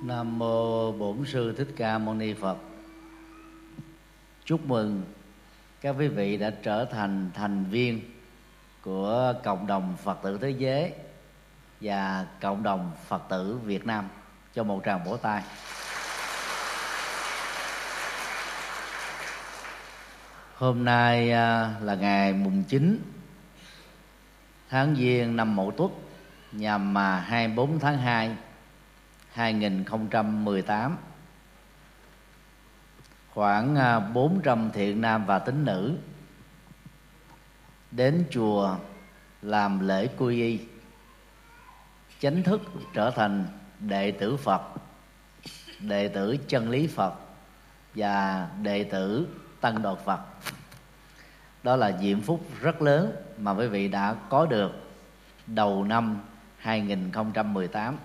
Nam mô Bổn Sư Thích Ca Mâu Ni Phật. Chúc mừng các quý vị đã trở thành thành viên của cộng đồng Phật tử thế giới và cộng đồng Phật tử Việt Nam. Cho một tràng vỗ tay. Hôm nay là ngày mùng 9 tháng Giêng năm Mậu Tuất, nhằm 24 tháng 2 2018. Khoảng 400 thiện nam và tín nữ đến chùa làm lễ quy y, chánh thức trở thành đệ tử Phật, đệ tử chân lý Phật và đệ tử Tăng Đoàn Phật. Đó là diễm phúc rất lớn mà quý vị đã có được đầu năm 2018.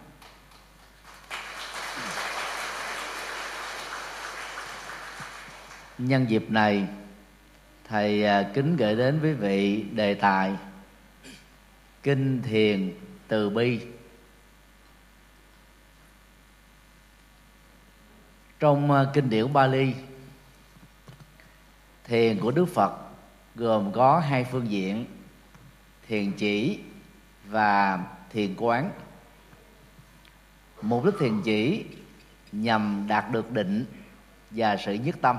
Nhân dịp này, thầy kính gửi đến quý vị đề tài Kinh Thiền Từ Bi. Trong kinh điển Pali, thiền của Đức Phật gồm có hai phương diện: thiền chỉ và thiền quán. Mục đích thiền chỉ nhằm đạt được định và sự nhất tâm.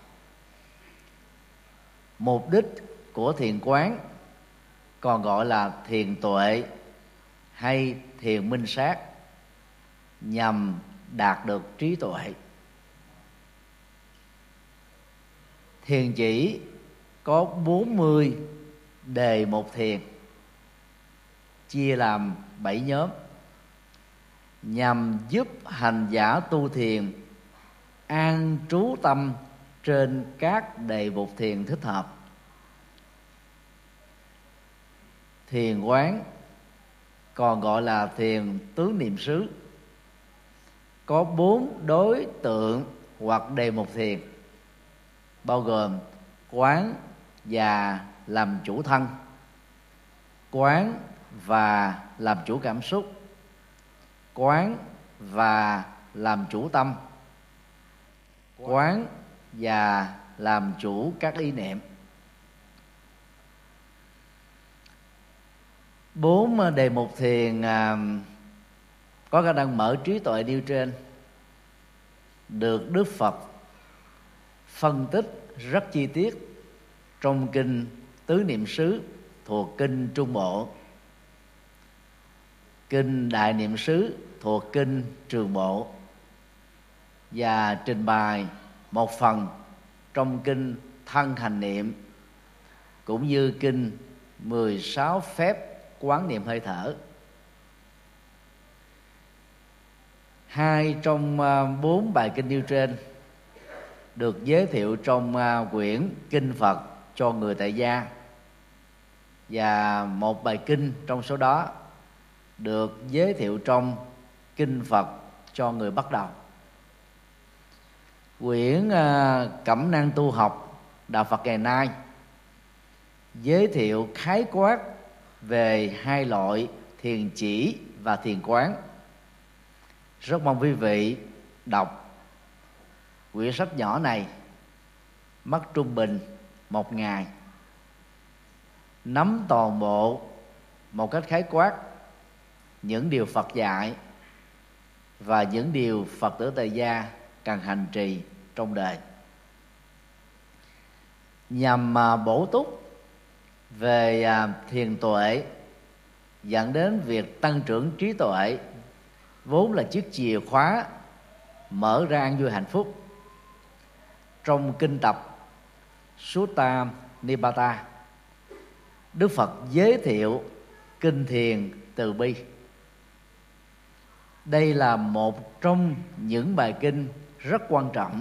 Mục đích của thiền quán còn gọi là thiền tuệ hay thiền minh sát, nhằm đạt được trí tuệ. Thiền chỉ có 40 đề một thiền, chia làm 7 nhóm, nhằm giúp hành giả tu thiền an trú tâm trên các đề mục thiền thích hợp. Thiền quán còn gọi là thiền tướng niệm xứ, có 4 đối tượng hoặc đề mục thiền, bao gồm quán và làm chủ thân, quán và làm chủ cảm xúc, quán và làm chủ tâm, quán và làm chủ các ý niệm. 4 đề mục thiền có khả năng mở trí tuệ nêu trên được Đức Phật phân tích rất chi tiết trong kinh Tứ Niệm xứ thuộc kinh Trung Bộ, kinh Đại Niệm xứ thuộc kinh Trường Bộ, và trình bày một phần trong kinh Thân Hành Niệm, cũng như kinh 16 phép quán niệm hơi thở. 2 trong 4 bài kinh nêu trên được giới thiệu trong quyển Kinh Phật cho người tại gia, và một bài kinh trong số đó được giới thiệu trong Kinh Phật cho người bắt đầu. Quyển Cẩm nang tu học Đạo Phật ngày nay giới thiệu khái quát về 2 loại thiền chỉ và thiền quán. Rất mong quý vị đọc quyển sách nhỏ này, mất trung bình 1 ngày, nắm toàn bộ một cách khái quát những điều Phật dạy và những điều Phật tử tại gia cần hành trì trong đời, nhằm bổ túc về thiền tuệ, dẫn đến việc tăng trưởng trí tuệ, vốn là chiếc chìa khóa mở ra an vui hạnh phúc. Trong kinh tập Sutta Nipata, Đức Phật giới thiệu kinh thiền từ bi. Đây là một trong những bài kinh rất quan trọng,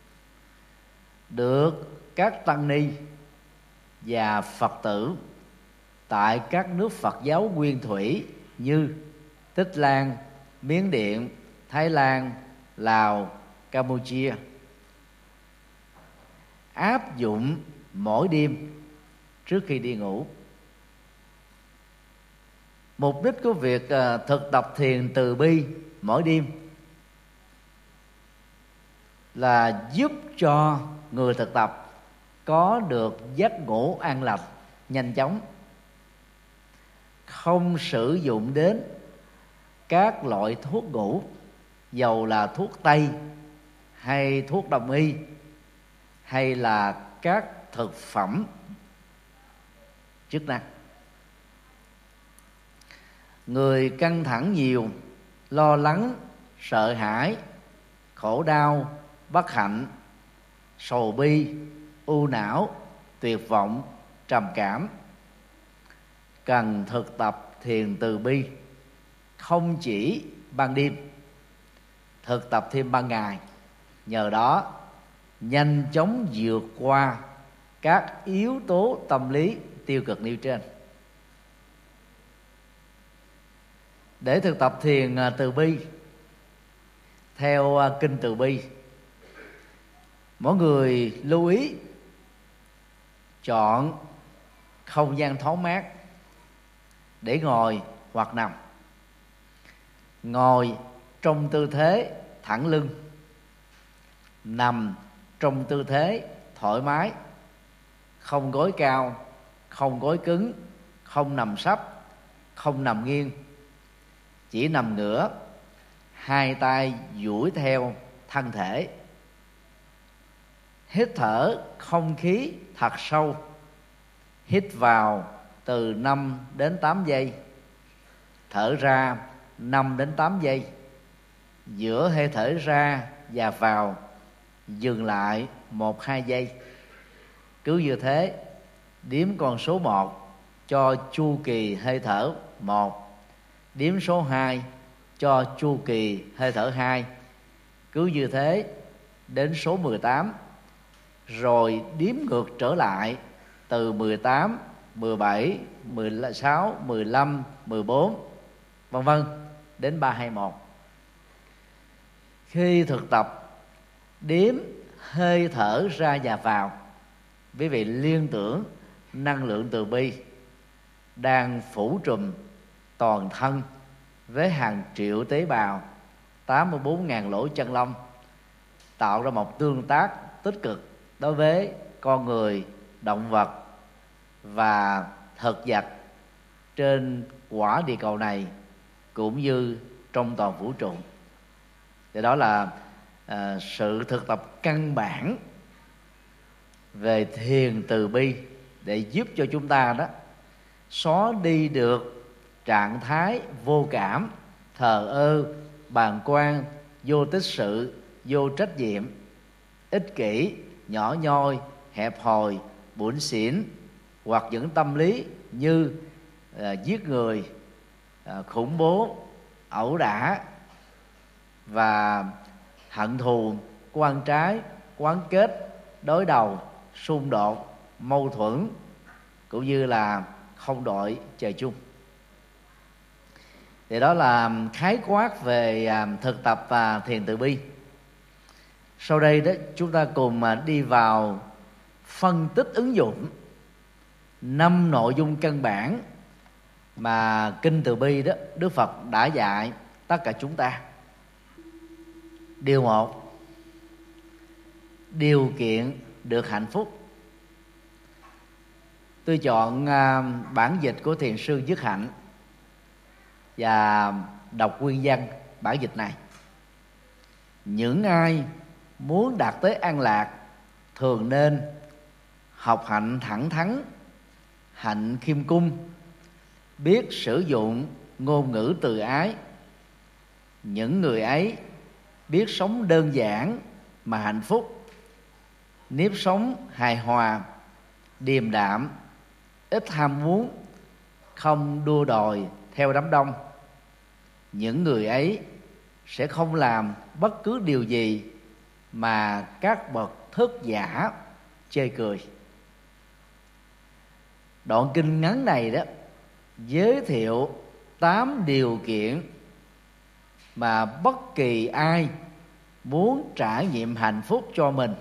được các tăng ni và Phật tử tại các nước Phật giáo nguyên thủy như Tích Lan, Miến Điện, Thái Lan, Lào, Campuchia áp dụng mỗi đêm trước khi đi ngủ. Mục đích của việc thực tập thiền từ bi mỗi đêm là giúp cho người thực tập có được giấc ngủ an lành nhanh chóng, không sử dụng đến các loại thuốc ngủ, dầu là thuốc tây hay thuốc đông y hay là các thực phẩm chức năng. Người căng thẳng nhiều, lo lắng, sợ hãi, khổ đau, bất hạnh, sầu bi, u não, tuyệt vọng, trầm cảm cần thực tập thiền từ bi, không chỉ ban đêm, thực tập thêm ban ngày. Nhờ đó nhanh chóng vượt qua các yếu tố tâm lý tiêu cực nêu trên. Để thực tập thiền từ bi theo kinh từ bi, mỗi người lưu ý chọn không gian thoáng mát để ngồi hoặc nằm. Ngồi trong tư thế thẳng lưng, nằm trong tư thế thoải mái, không gối cao, không gối cứng, không nằm sấp, không nằm nghiêng, chỉ nằm ngửa, hai tay duỗi theo thân thể. Hít thở không khí thật sâu, hít vào từ 5 đến 8 giây, thở ra 5 đến 8 giây. Giữa hơi thở ra và vào dừng lại 1-2 giây. Cứ như thế đếm con số 1 cho chu kỳ hơi thở 1, đếm số 2 cho chu kỳ hơi thở 2. Cứ như thế đến số 18, rồi đếm ngược trở lại từ 18, 17, 16, 15, 14, vân vân đến 3, 2, 1. Khi thực tập đếm hơi thở ra và vào, quý vị liên tưởng năng lượng từ bi đang phủ trùm toàn thân với hàng triệu tế bào, 84.000 lỗ chân lông, tạo ra một tương tác tích cực đối với con người, động vật và thực vật trên quả địa cầu này cũng như trong toàn vũ trụ. Thì đó là sự thực tập căn bản về thiền từ bi để giúp cho chúng ta đó xóa đi được trạng thái vô cảm, thờ ơ, bàng quan, vô tích sự, vô trách nhiệm, ích kỷ, nhỏ nhoi, hẹp hòi, bủn xỉn, hoặc những tâm lý như giết người, khủng bố, ẩu đả và hận thù, quan trái, quán kết, đối đầu, xung đột, mâu thuẫn, cũng như là không đội trời chung. Thì đó là khái quát về thực tập và thiền từ bi. Sau đây đó chúng ta cùng đi vào phân tích ứng dụng 5 nội dung căn bản mà kinh từ bi đó Đức Phật đã dạy tất cả chúng ta. Điều 1, điều kiện được hạnh phúc. Tôi chọn bản dịch của thiền sư Dứt Hạnh và đọc nguyên văn bản dịch này. Những ai muốn đạt tới an lạc thường nên học hạnh thẳng thắn, hạnh khiêm cung, biết sử dụng ngôn ngữ từ ái. Những người ấy biết sống đơn giản mà hạnh phúc, nếp sống hài hòa, điềm đạm, ít ham muốn, không đua đòi theo đám đông. Những người ấy sẽ không làm bất cứ điều gì mà các bậc thức giả chê cười. Đoạn kinh ngắn này đó giới thiệu 8 điều kiện mà bất kỳ ai muốn trải nghiệm hạnh phúc cho mình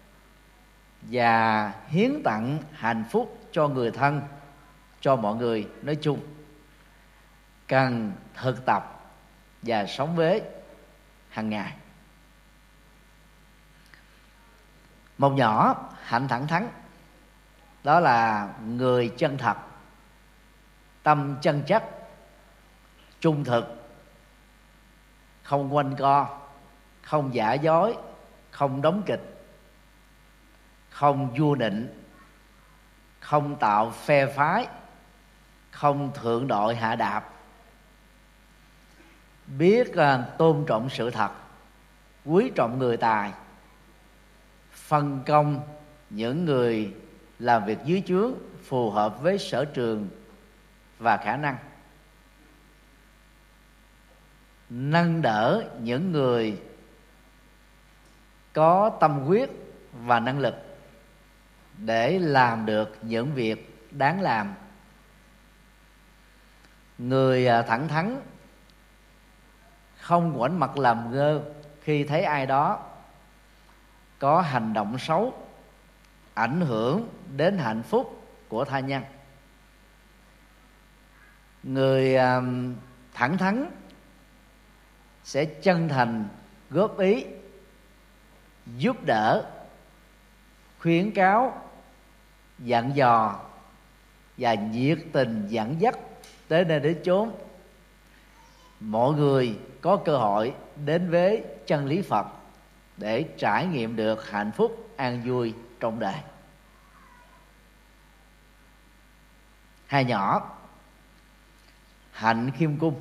và hiến tặng hạnh phúc cho người thân, cho mọi người nói chung, cần thực tập và sống với hàng ngày. Một nhỏ hạnh thẳng thắn, đó là người chân thật, tâm chân chất, trung thực, không quanh co, không giả dối, không đóng kịch, không vua nịnh, không tạo phe phái, không thượng đội hạ đạp, biết tôn trọng sự thật, quý trọng người tài, phân công những người làm việc dưới trướng phù hợp với sở trường và khả năng, nâng đỡ những người có tâm huyết và năng lực để làm được những việc đáng làm. Người thẳng thắn không ngoảnh mặt làm ngơ khi thấy ai đó có hành động xấu ảnh hưởng đến hạnh phúc của tha nhân. Người thẳng thắn sẽ chân thành góp ý, giúp đỡ, khuyến cáo, dặn dò và nhiệt tình dẫn dắt tới nơi đến chốn mọi người có cơ hội đến với chân lý Phật để trải nghiệm được hạnh phúc an vui trong đời. Hai nhỏ hạnh khiêm cung,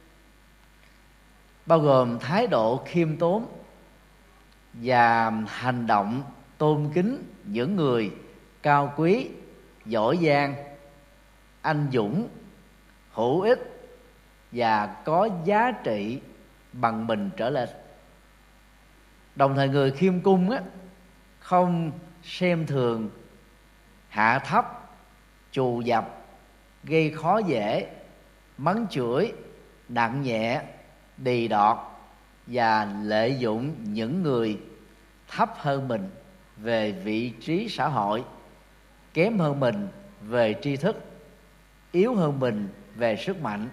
bao gồm thái độ khiêm tốn và hành động tôn kính những người cao quý, giỏi giang, anh dũng, hữu ích và có giá trị bằng mình trở lên. Đồng thời người khiêm cung không xem thường, hạ thấp, trù dập, gây khó dễ, mắng chửi, nặng nhẹ, đì đọt và lợi dụng những người thấp hơn mình về vị trí xã hội, kém hơn mình về tri thức, yếu hơn mình về sức mạnh.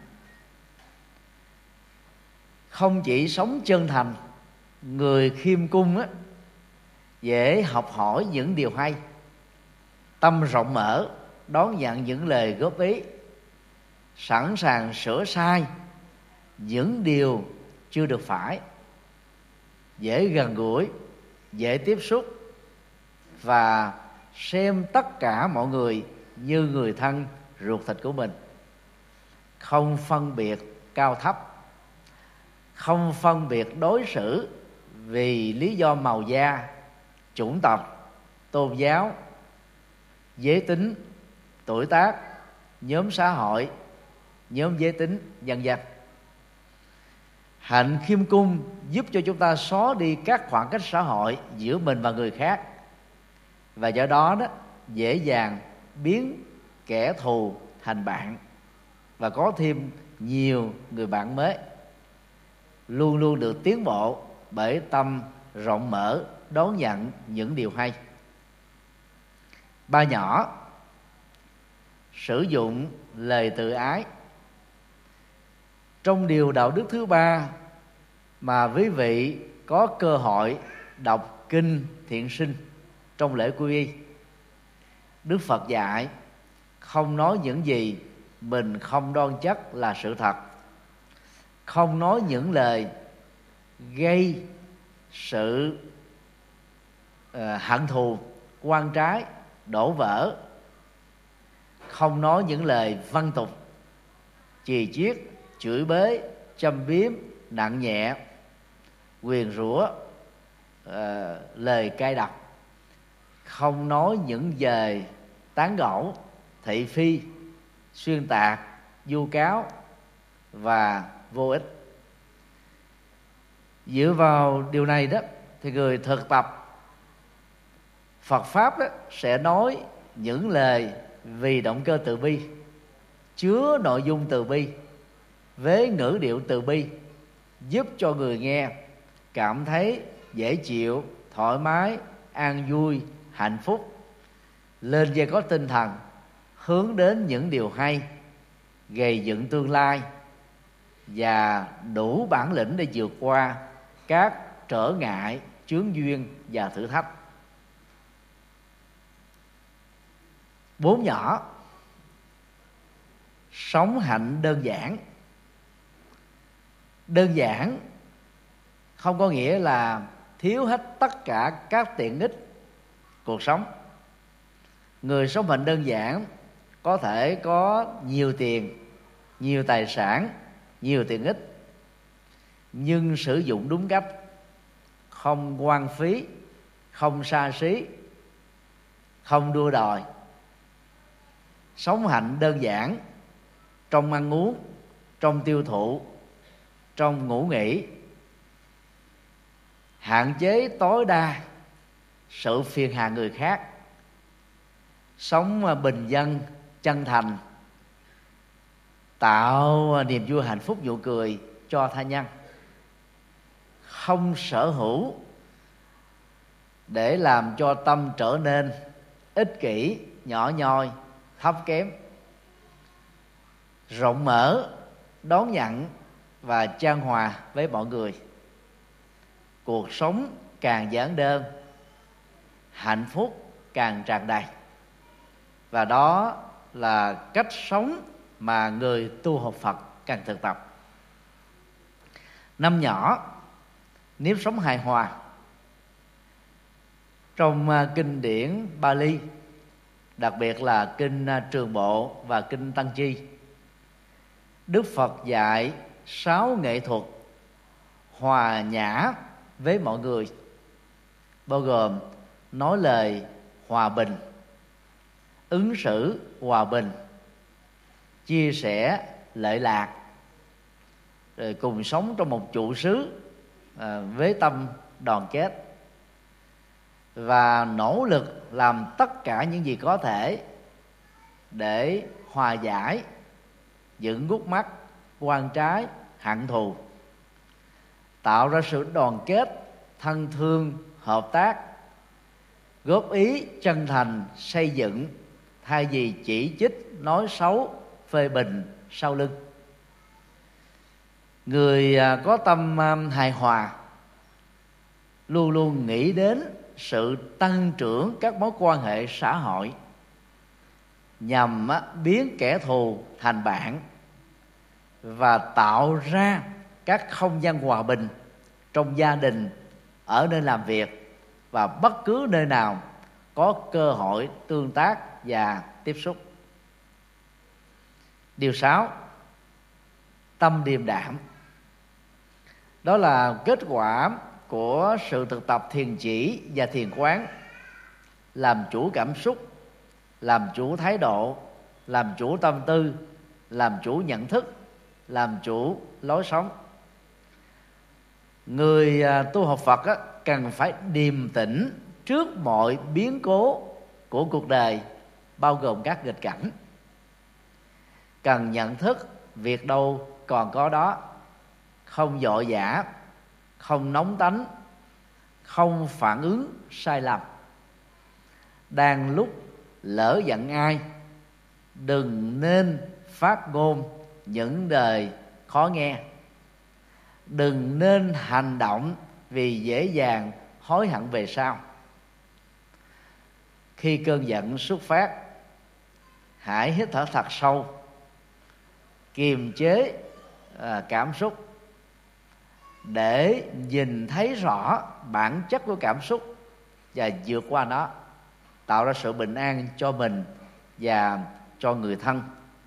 Không chỉ sống chân thành, người khiêm cung dễ học hỏi những điều hay, tâm rộng mở, đón nhận những lời góp ý, sẵn sàng sửa sai những điều chưa được phải, dễ gần gũi, dễ tiếp xúc và xem tất cả mọi người như người thân ruột thịt của mình, không phân biệt cao thấp, không phân biệt đối xử vì lý do màu da, chủng tộc, tôn giáo, giới tính, tuổi tác, nhóm xã hội, nhóm giới tính, vân vân. Hạnh khiêm cung giúp cho chúng ta xóa đi các khoảng cách xã hội giữa mình và người khác, và do đó dễ dàng biến kẻ thù thành bạn và có thêm nhiều người bạn mới, luôn luôn được tiến bộ bởi tâm rộng mở đón nhận những điều hay. Ba nhỏ sử dụng lời tự ái. Trong điều đạo đức thứ ba mà quý vị có cơ hội đọc kinh Thiện Sinh trong lễ quy y, Đức Phật dạy không nói những gì mình không đoan chắc là sự thật, không nói những lời gây sự hận thù, oan trái, đổ vỡ, không nói những lời văn tục, chì chiết, chửi bới, châm biếm, nặng nhẹ, nguyền rủa, lời cay độc, không nói những lời tán gẫu, thị phi, xuyên tạc, vu cáo và vô ích. Dựa vào điều này thì người thực tập Phật pháp sẽ nói những lời vì động cơ từ bi, chứa nội dung từ bi với ngữ điệu từ bi, giúp cho người nghe cảm thấy dễ chịu, thoải mái, an vui, hạnh phúc, lên về có tinh thần hướng đến những điều hay, gầy dựng tương lai và đủ bản lĩnh để vượt qua các trở ngại, chướng duyên và thử thách. 4 nhỏ. Sống hạnh đơn giản. Đơn giản không có nghĩa là thiếu hết tất cả các tiện ích cuộc sống. Người sống hạnh đơn giản có thể có nhiều tiền, nhiều tài sản, nhiều tiện ích, nhưng sử dụng đúng cách, không hoang phí, không xa xí, không đua đòi. Sống hạnh đơn giản trong ăn uống, trong tiêu thụ, trong ngủ nghỉ, hạn chế tối đa sự phiền hà người khác, sống bình dân, chân thành, tạo niềm vui hạnh phúc nụ cười cho tha nhân, không sở hữu để làm cho tâm trở nên ích kỷ, nhỏ nhoi, thấp kém, rộng mở, đón nhận và chan hòa với mọi người. Cuộc sống càng giản đơn, hạnh phúc càng tràn đầy. Và đó là cách sống mà người tu học Phật cần thực tập. 5 nhỏ. Nếp sống hài hòa. Trong kinh điển Bali, đặc biệt là kinh Trường Bộ và kinh Tăng Chi, Đức Phật dạy 6 nghệ thuật hòa nhã với mọi người, bao gồm nói lời hòa bình, ứng xử hòa bình, chia sẻ lợi lạc, rồi cùng sống trong một trụ xứ với tâm đoàn kết, và nỗ lực làm tất cả những gì có thể để hòa giải những gút mắc, oan trái, hận thù, tạo ra sự đoàn kết, thân thương, hợp tác, góp ý chân thành, xây dựng, thay vì chỉ trích, nói xấu, phê bình sau lưng. Người có tâm hài hòa luôn luôn nghĩ đến sự tăng trưởng các mối quan hệ xã hội, nhằm biến kẻ thù thành bạn và tạo ra các không gian hòa bình trong gia đình, ở nơi làm việc và bất cứ nơi nào có cơ hội tương tác và tiếp xúc. Điều 6. Tâm điềm đạm. Đó là kết quả của sự thực tập thiền chỉ và thiền quán, làm chủ cảm xúc, làm chủ thái độ, làm chủ tâm tư, làm chủ nhận thức, làm chủ lối sống. Người tu học Phật cần phải điềm tĩnh trước mọi biến cố của cuộc đời, bao gồm các nghịch cảnh. Cần nhận thức việc đâu còn có đó, không vội vã, không nóng tánh, không phản ứng sai lầm. Đang lúc lỡ giận ai, đừng nên phát ngôn những lời khó nghe. Đừng nên hành động vì dễ dàng hối hận về sau. Khi cơn giận xuất phát, hãy hít thở thật sâu, kiềm chế cảm xúc để nhìn thấy rõ bản chất của cảm xúc và vượt qua nó, tạo ra sự bình an cho mình và cho người thân.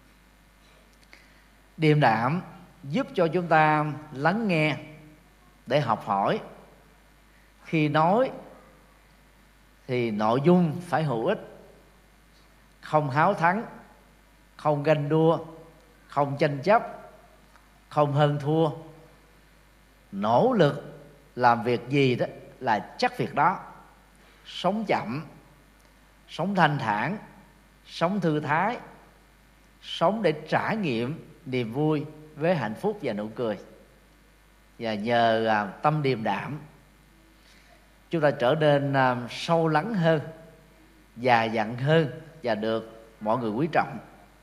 Điềm đạm giúp cho chúng ta lắng nghe để học hỏi. Khi nói thì nội dung phải hữu ích, không háo thắng, không ganh đua, không tranh chấp, không hơn thua. Nỗ lực làm việc gì đó là chắc việc đó. Sống chậm, sống thanh thản, sống thư thái, sống để trải nghiệm niềm vui với hạnh phúc và nụ cười. Và nhờ tâm điềm đạm, chúng ta trở nên sâu lắng hơn, già dặn hơn và được mọi người quý trọng.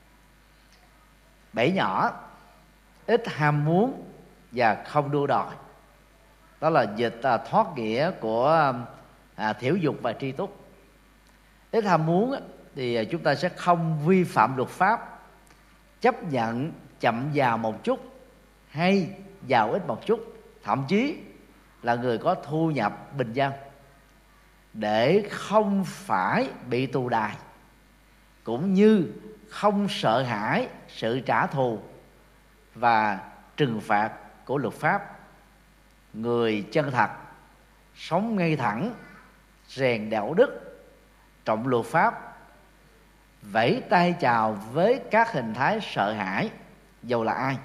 7 nhỏ. Ít ham muốn và không đua đòi. Đó là dịch thoát nghĩa của thiểu dục và tri túc. Ít ham muốn thì chúng ta sẽ không vi phạm luật pháp, chấp nhận chậm giàu một chút hay giàu ít một chút, thậm chí là người có thu nhập bình dân, để không phải bị tù đày, cũng như không sợ hãi sự trả thù và trừng phạt của luật pháp. Người chân thật, sống ngay thẳng, rèn đạo đức, trọng luật pháp, vẫy tay chào với các hình thái sợ hãi dầu là ai.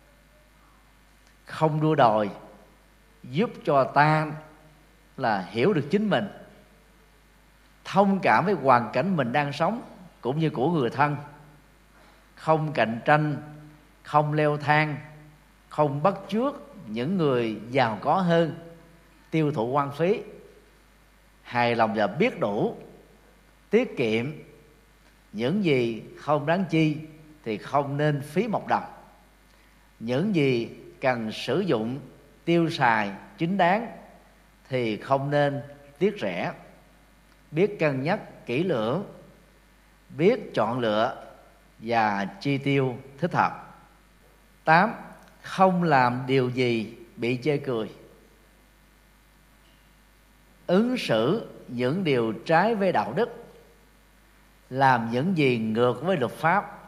Không đua đòi, giúp cho ta là hiểu được chính mình, thông cảm với hoàn cảnh mình đang sống cũng như của người thân, không cạnh tranh, không leo thang, không bắt chước những người giàu có hơn, tiêu thụ hoang phí, hài lòng và biết đủ, tiết kiệm, những gì không đáng chi thì không nên phí một đồng, những gì cần sử dụng tiêu xài chính đáng thì không nên tiếc rẻ, biết cân nhắc kỹ lưỡng, biết chọn lựa và chi tiêu thích hợp. 8. Không làm điều gì bị chê cười. Ứng xử những điều trái với đạo đức, làm những gì ngược với luật pháp,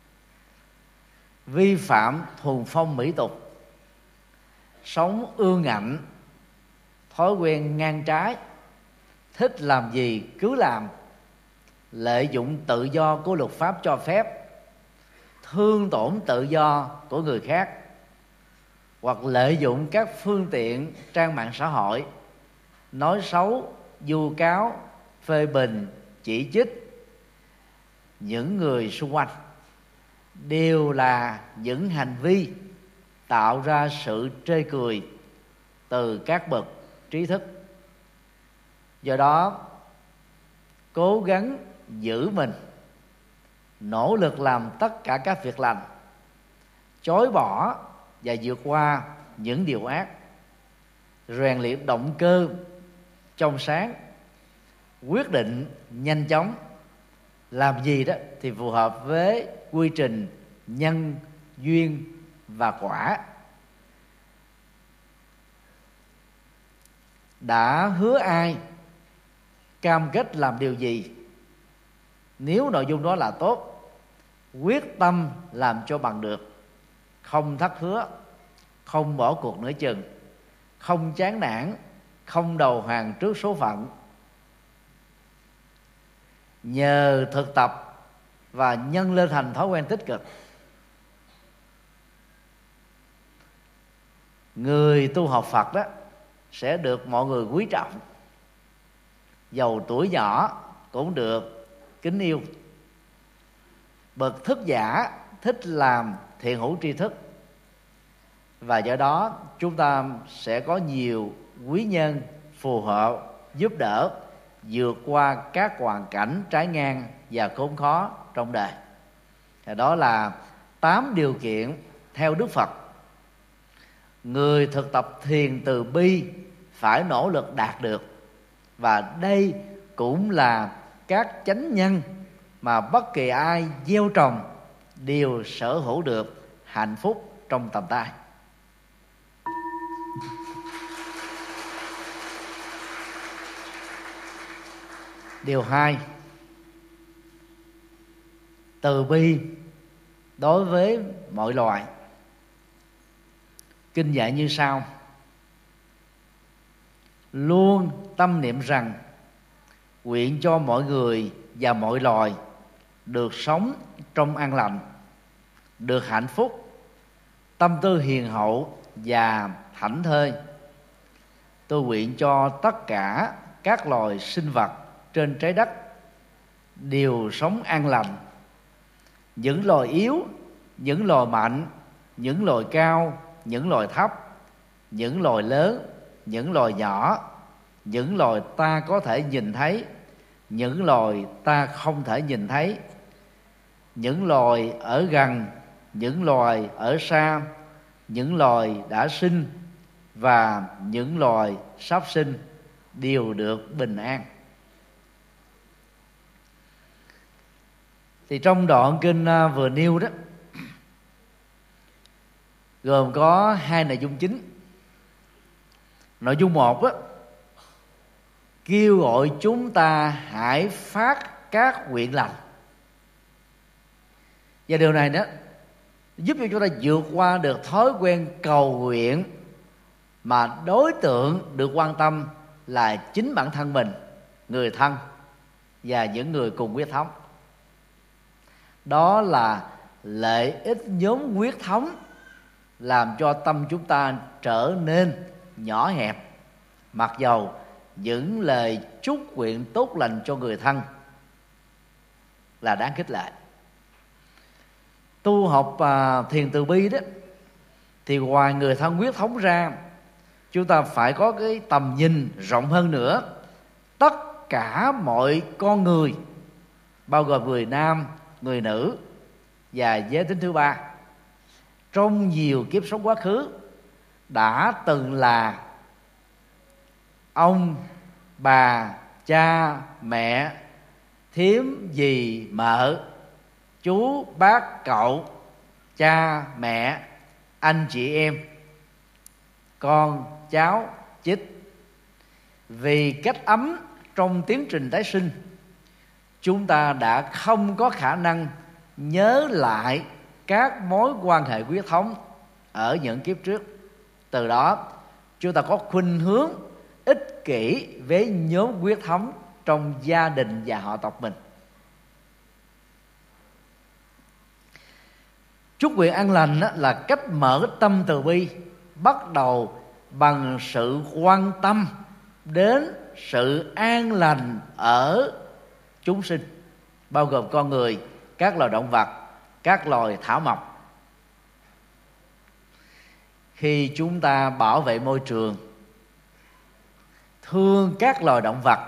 vi phạm thuần phong mỹ tục, sống ương ngạnh, thói quen ngang trái, thích làm gì cứ làm, lợi dụng tự do của luật pháp cho phép, thương tổn tự do của người khác, hoặc lợi dụng các phương tiện trang mạng xã hội nói xấu, vu cáo, phê bình, chỉ trích những người xung quanh, đều là những hành vi tạo ra sự chê cười từ các bậc trí thức. Do đó, cố gắng giữ mình, nỗ lực làm tất cả các việc lành, chối bỏ và vượt qua những điều ác, rèn luyện động cơ trong sáng, quyết định nhanh chóng, làm gì đó thì phù hợp với quy trình nhân, duyên và quả. Đã hứa ai, cam kết làm điều gì, nếu nội dung đó là tốt, quyết tâm làm cho bằng được, không thất hứa, không bỏ cuộc nửa chừng, không chán nản, không đầu hàng trước số phận. Nhờ thực tập và nhân lên thành thói quen tích cực, người tu học Phật đó sẽ được mọi người quý trọng, dầu tuổi nhỏ cũng được kính yêu. Bậc thức giả thích làm thiện hữu tri thức, và do đó chúng ta sẽ có nhiều quý nhân phù hợp giúp đỡ vượt qua các hoàn cảnh trái ngang và khốn khó trong đời. Đó là 8 điều kiện theo Đức Phật người thực tập thiền từ bi phải nỗ lực đạt được. Và đây cũng là các chánh nhân mà bất kỳ ai gieo trồng đều sở hữu được hạnh phúc trong tầm tay. Điều 2, từ bi đối với mọi loài. Kinh dạy như sau: luôn tâm niệm rằng nguyện cho mọi người và mọi loài được sống trong an lành, được hạnh phúc, tâm tư hiền hậu và thảnh thơi. Tôi nguyện cho tất cả các loài sinh vật trên trái đất đều sống an lành, những loài yếu, những loài mạnh, những loài cao, những loài thấp, những loài lớn, những loài nhỏ, những loài ta có thể nhìn thấy, những loài ta không thể nhìn thấy, những loài ở gần, những loài ở xa, những loài đã sinh và những loài sắp sinh đều được bình an. Thì trong đoạn kinh vừa nêu đó gồm có hai nội dung chính. Nội dung một á, kêu gọi chúng ta hãy phát các nguyện lành, và điều này đó giúp cho chúng ta vượt qua được thói quen cầu nguyện mà đối tượng được quan tâm là chính bản thân mình, người thân và những người cùng huyết thống. Đó là lợi ích nhóm huyết thống làm cho tâm chúng ta trở nên nhỏ hẹp, mặc dầu những lời chúc nguyện tốt lành cho người thân là đáng khích lệ. Tu học thiền từ bi đó, thì ngoài người thân huyết thống ra, chúng ta phải có cái tầm nhìn rộng hơn nữa. Tất cả mọi con người, bao gồm người nam, người nữ và giới tính thứ ba, trong nhiều kiếp sống quá khứ đã từng là ông, bà, cha, mẹ, thím, dì, mợ, chú, bác, cậu, cha, mẹ, anh chị em, con, cháu, chích. Vì cách ấm trong tiến trình tái sinh, chúng ta đã không có khả năng nhớ lại các mối quan hệ huyết thống ở những kiếp trước. Từ đó chúng ta có khuynh hướng ích kỷ với nhóm huyết thống trong gia đình và họ tộc mình. Chúc nguyện an lành là cách mở tâm từ bi, bắt đầu bằng sự quan tâm đến sự an lành ở chúng sinh, bao gồm con người, các loài động vật, các loài thảo mộc. Khi chúng ta bảo vệ môi trường, thương các loài động vật,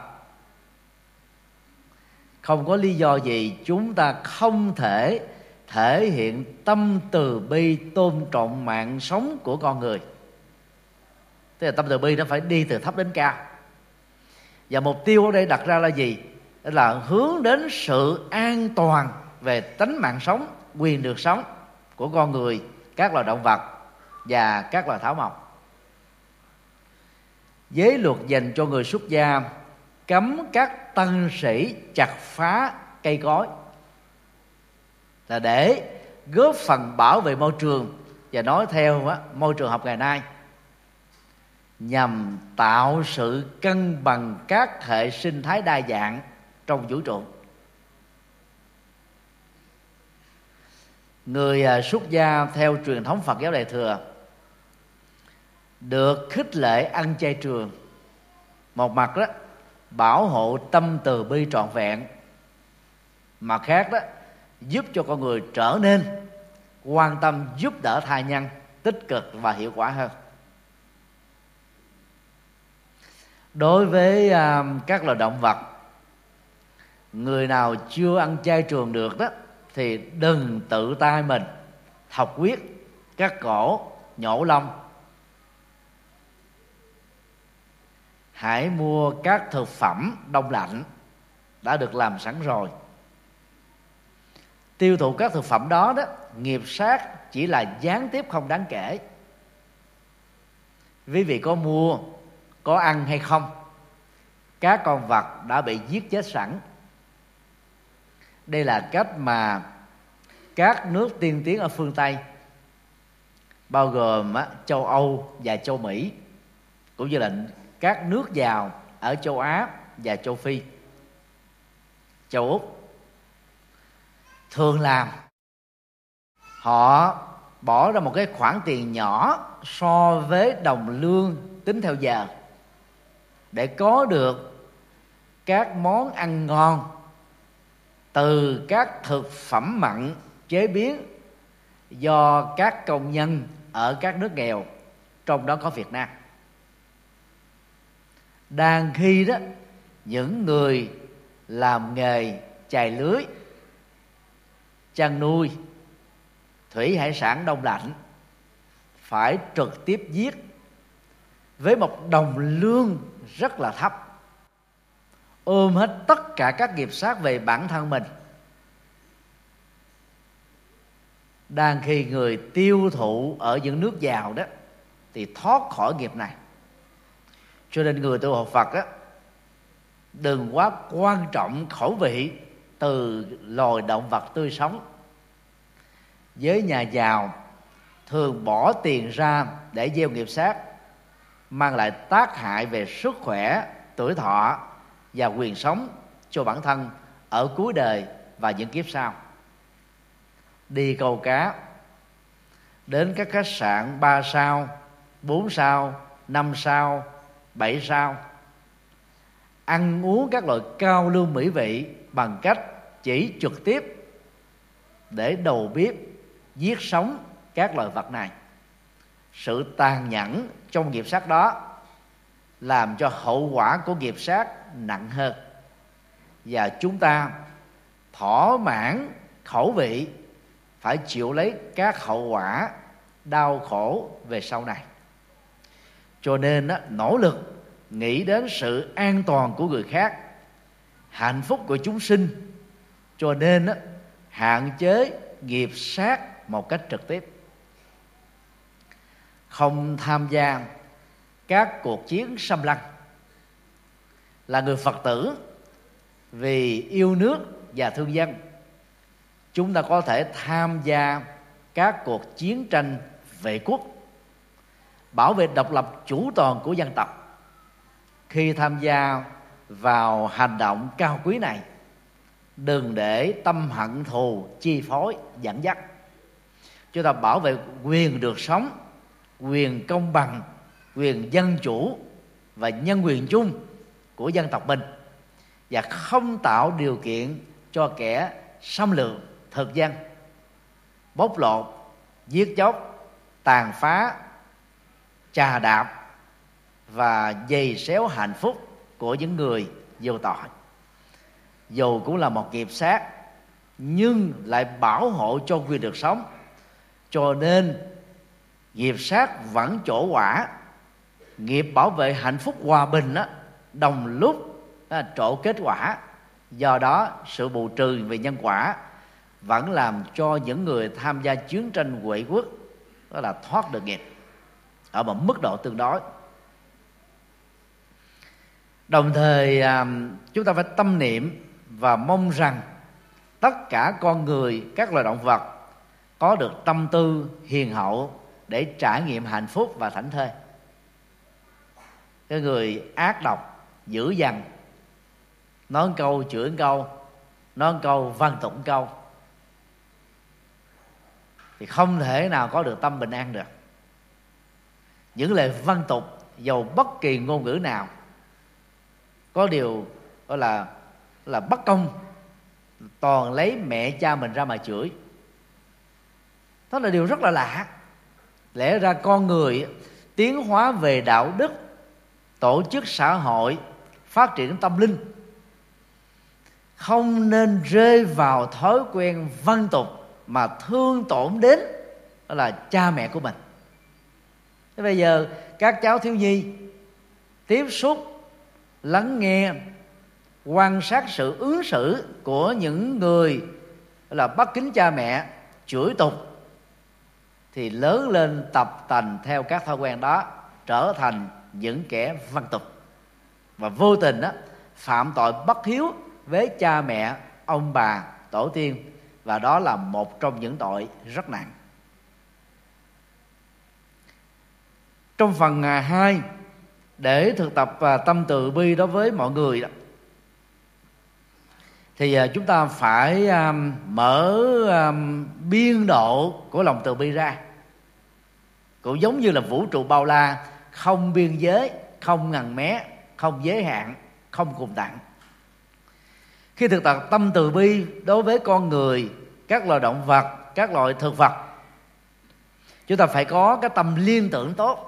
không có lý do gì chúng ta không thể thể hiện tâm từ bi tôn trọng mạng sống của con người. Tức là tâm từ bi nó phải đi từ thấp đến cao. Và mục tiêu ở đây đặt ra là gì? Đó là hướng đến sự an toàn về tánh mạng sống, quyền được sống của con người, các loài động vật và các loài thảo mộc. Giới luật dành cho người xuất gia cấm các tăng sĩ chặt phá cây cối, là để góp phần bảo vệ môi trường, và nói theo môi trường học ngày nay, nhằm tạo sự cân bằng các hệ sinh thái đa dạng trong vũ trụ. Người xuất gia theo truyền thống Phật giáo Đại thừa được khích lệ ăn chay trường. Một mặt đó bảo hộ tâm từ bi trọn vẹn, mặt khác đó giúp cho con người trở nên quan tâm giúp đỡ tha nhân, tích cực và hiệu quả hơn. Đối với các loài động vật, người nào chưa ăn chay trường được đó thì đừng tự tay mình thọc huyết, cắt cổ, nhổ lông. Hãy mua các thực phẩm đông lạnh đã được làm sẵn rồi. Tiêu thụ các thực phẩm đó nghiệp sát chỉ là gián tiếp không đáng kể. Quý vị có mua, có ăn hay không, các con vật đã bị giết chết sẵn. Đây là cách mà các nước tiên tiến ở phương Tây, bao gồm châu Âu và châu Mỹ, cũng như là các nước giàu ở châu Á và châu Phi, châu Úc, thường làm. Họ bỏ ra một cái khoản tiền nhỏ so với đồng lương tính theo giờ để có được các món ăn ngon từ các thực phẩm mặn chế biến do các công nhân ở các nước nghèo, trong đó có Việt Nam. Đang khi đó những người làm nghề chài lưới, chăn nuôi, thủy hải sản đông lạnh phải trực tiếp giết với một đồng lương rất là thấp, ôm hết tất cả các nghiệp sát về bản thân mình, đang khi người tiêu thụ ở những nước giàu đó thì thoát khỏi nghiệp này. Cho nên người tu học Phật á, đừng quá quan trọng khẩu vị từ loài động vật tươi sống. Với nhà giàu thường bỏ tiền ra để gieo nghiệp sát, mang lại tác hại về sức khỏe, tuổi thọ và quyền sống cho bản thân ở cuối đời và những kiếp sau. Đi câu cá, đến các khách sạn 3 sao, 4 sao, 5 sao, 7 sao, ăn uống các loại cao lương mỹ vị bằng cách chỉ trực tiếp để đầu bếp giết sống các loài vật này. Sự tàn nhẫn trong nghiệp sát đó làm cho hậu quả của nghiệp sát nặng hơn, và chúng ta thỏa mãn khẩu vị phải chịu lấy các hậu quả đau khổ về sau này. Cho nên nỗ lực nghĩ đến sự an toàn của người khác, hạnh phúc của chúng sinh, cho nên hạn chế nghiệp sát một cách trực tiếp. Không tham gia các cuộc chiến xâm lăng. Là người Phật tử vì yêu nước và thương dân, chúng ta có thể tham gia các cuộc chiến tranh vệ quốc, bảo vệ độc lập chủ toàn của dân tộc. Khi tham gia vào hành động cao quý này, đừng để tâm hận thù chi phối dẫn dắt. Chúng ta bảo vệ quyền được sống, quyền công bằng, quyền dân chủ và nhân quyền chung của dân tộc mình, và không tạo điều kiện cho kẻ xâm lược, thực dân, bóc lột, giết chóc, tàn phá, chà đạp và giày xéo hạnh phúc của những người vô tội. Dù cũng là một nghiệp sát, nhưng lại bảo hộ cho quyền được sống, cho nên nghiệp sát vẫn trổ quả. Nghiệp bảo vệ hạnh phúc hòa bình đó, đồng lúc trổ kết quả. Do đó sự bù trừ về nhân quả vẫn làm cho những người tham gia chiến tranh vệ quốc đó là thoát được nghiệp ở một mức độ tương đối. Đồng thời chúng ta phải tâm niệm và mong rằng tất cả con người, các loài động vật có được tâm tư hiền hậu để trải nghiệm hạnh phúc và thảnh thơi. Cái người ác độc, dữ dằn, nói câu chửi câu, nói câu văn tụng câu, thì không thể nào có được tâm bình an được. Những lời văn tục dầu bất kỳ ngôn ngữ nào có điều gọi là bất công, toàn lấy mẹ cha mình ra mà chửi. Đó là điều rất là lạ. Lẽ ra con người tiến hóa về đạo đức, tổ chức xã hội, phát triển tâm linh, không nên rơi vào thói quen văn tục mà thương tổn đến đó là cha mẹ của mình. Thế bây giờ các cháu thiếu nhi tiếp xúc, lắng nghe, quan sát sự ứng xử của những người là bất kính cha mẹ, chửi tục, thì lớn lên tập tành theo các thói quen đó, trở thành những kẻ văn tục, và vô tình phạm tội bất hiếu với cha mẹ, ông bà, tổ tiên, và đó là một trong những tội rất nặng. Trong phần 2, để thực tập tâm từ bi đối với mọi người đó, thì chúng ta phải mở biên độ của lòng từ bi ra. Cũng giống như là vũ trụ bao la, không biên giới, không ngần mé, không giới hạn, không cùng tặng. Khi thực tập tâm từ bi đối với con người, các loài động vật, các loài thực vật, chúng ta phải có cái tâm liên tưởng tốt.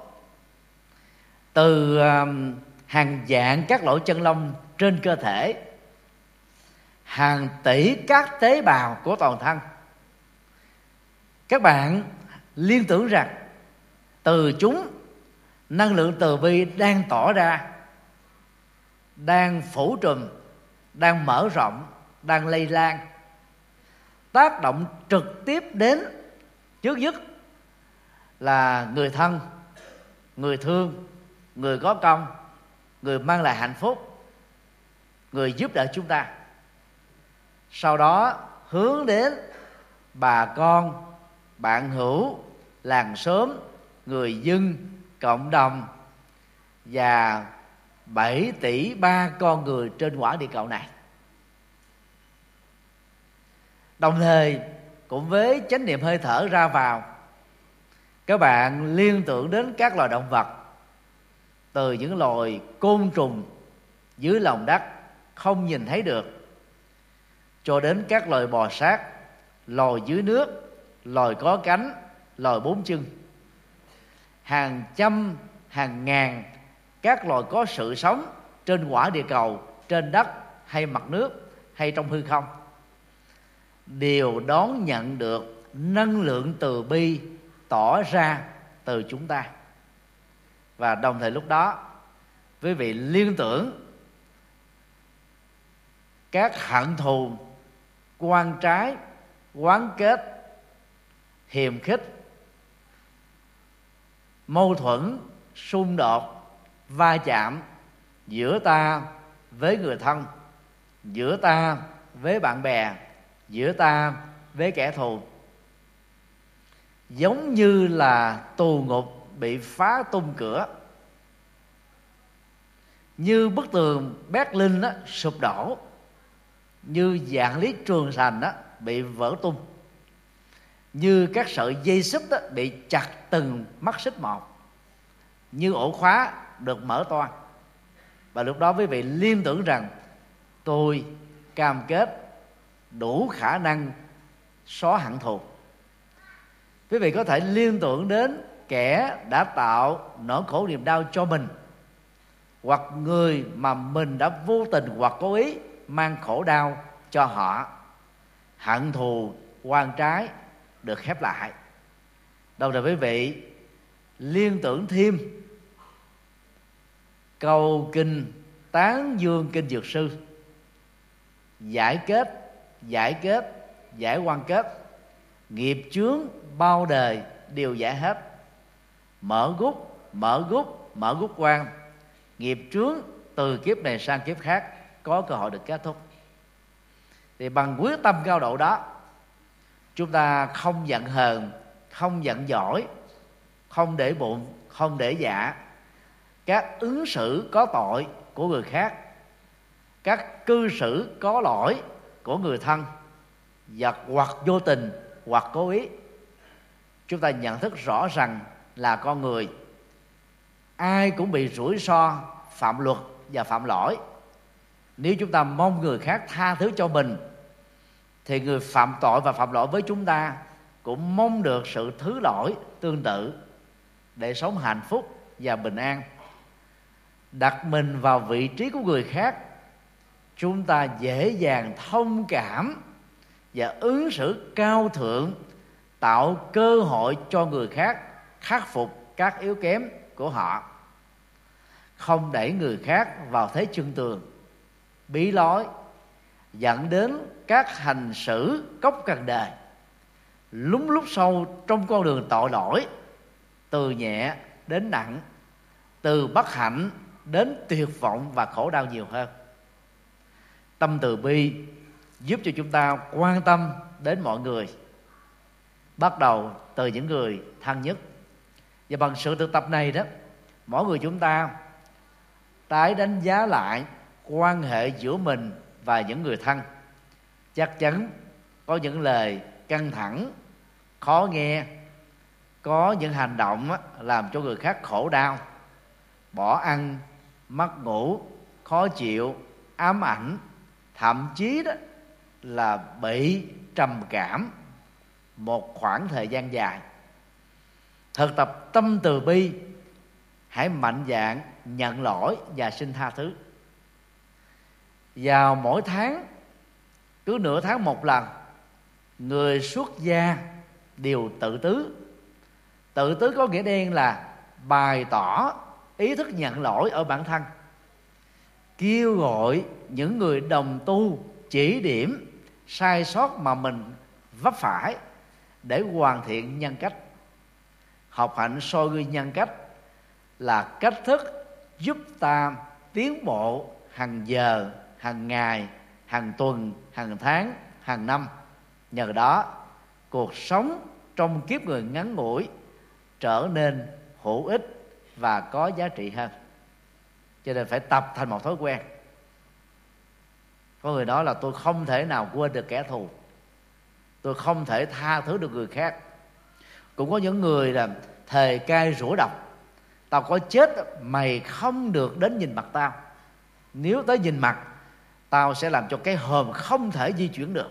Từ hàng vạn các lỗ chân lông trên cơ thể, hàng tỷ các tế bào của toàn thân, các bạn liên tưởng rằng từ chúng năng lượng từ bi đang tỏ ra, đang phủ trùm, đang mở rộng, đang lây lan, tác động trực tiếp đến Trước nhất là người thân, người thương, người có công, người mang lại hạnh phúc, người giúp đỡ chúng ta. Sau đó hướng đến bà con, bạn hữu, làng xóm, người dân, cộng đồng và 7 tỷ 3 con người trên quả địa cầu này. Đồng thời cũng với chánh niệm hơi thở ra vào, các bạn liên tưởng đến các loài động vật, từ những loài côn trùng dưới lòng đất không nhìn thấy được, cho đến các loài bò sát, loài dưới nước, loài có cánh, loài bốn chân, hàng trăm, hàng ngàn các loài có sự sống trên quả địa cầu, trên đất hay mặt nước hay trong hư không, đều đón nhận được năng lượng từ bi tỏ ra từ chúng ta. Và đồng thời lúc đó quý vị liên tưởng các hận thù, oan trái, oán kết, hiềm khích, mâu thuẫn, xung đột, va chạm giữa ta với người thân, giữa ta với bạn bè, giữa ta với kẻ thù, giống như là tù ngục bị phá tung cửa, như bức tường Berlin sụp đổ, như vạn lý Trường Thành bị vỡ tung, như các sợi dây xích bị chặt từng mắt xích một, như ổ khóa được mở toang. Và lúc đó quý vị liên tưởng rằng tôi cam kết đủ khả năng xóa hận thù. Quý vị có thể liên tưởng đến kẻ đã tạo nỗi khổ niềm đau cho mình, hoặc người mà mình đã vô tình hoặc cố ý mang khổ đau cho họ. Hận thù, oan trái được khép lại. Đồng thời quý vị liên tưởng thêm câu kinh Tán Dương Kinh Dược Sư: giải kết, giải oan kết, nghiệp chướng bao đời đều giải hết. Mở gút quan, nghiệp chướng từ kiếp này sang kiếp khác có cơ hội được kết thúc. Thì bằng quyết tâm cao độ đó, chúng ta không giận hờn, không giận dỗi, không để bụng, không để dạ các ứng xử có tội của người khác, các cư xử có lỗi của người thân, hoặc vô tình hoặc cố ý. Chúng ta nhận thức rõ rằng là con người, ai cũng bị rủi ro phạm luật và phạm lỗi. Nếu chúng ta mong người khác tha thứ cho mình, thì người phạm tội và phạm lỗi với chúng ta cũng mong được sự thứ lỗi tương tự để sống hạnh phúc và bình an. Đặt mình vào vị trí của người khác, chúng ta dễ dàng thông cảm và ứng xử cao thượng, tạo cơ hội cho người khác khắc phục các yếu kém của họ, không đẩy người khác vào thế chân tường, bí lối, dẫn đến các hành xử cốc cần đời, lún lút sâu trong con đường tội lỗi, từ nhẹ đến nặng, từ bất hạnh đến tuyệt vọng và khổ đau nhiều hơn. Tâm từ bi giúp cho chúng ta quan tâm đến mọi người, bắt đầu từ những người thân nhất. Và bằng sự thực tập này đó, mỗi người chúng ta tái đánh giá lại quan hệ giữa mình và những người thân. Chắc chắn có những lời căng thẳng, khó nghe, có những hành động làm cho người khác khổ đau, bỏ ăn, mất ngủ, khó chịu, ám ảnh, thậm chí đó là bị trầm cảm một khoảng thời gian dài. Thực tập tâm từ bi, hãy mạnh dạn nhận lỗi và xin tha thứ. Vào mỗi tháng, cứ nửa tháng một lần, người xuất gia đều tự tứ. Tự tứ có nghĩa đen là bày tỏ ý thức nhận lỗi ở bản thân, kêu gọi những người đồng tu chỉ điểm sai sót mà mình vấp phải, để hoàn thiện nhân cách. Học hạnh soi gương nhân cách là cách thức giúp ta tiến bộ hàng giờ, hàng ngày, hàng tuần, hàng tháng, hàng năm. Nhờ đó, cuộc sống trong kiếp người ngắn ngủi trở nên hữu ích và có giá trị hơn. Cho nên phải tập thành một thói quen. Có người nói là tôi không thể nào quên được kẻ thù, tôi không thể tha thứ được người khác. Cũng có những người là thề cai rủa độc: tao có chết mày không được đến nhìn mặt tao, nếu tới nhìn mặt tao sẽ làm cho cái hòm không thể di chuyển được.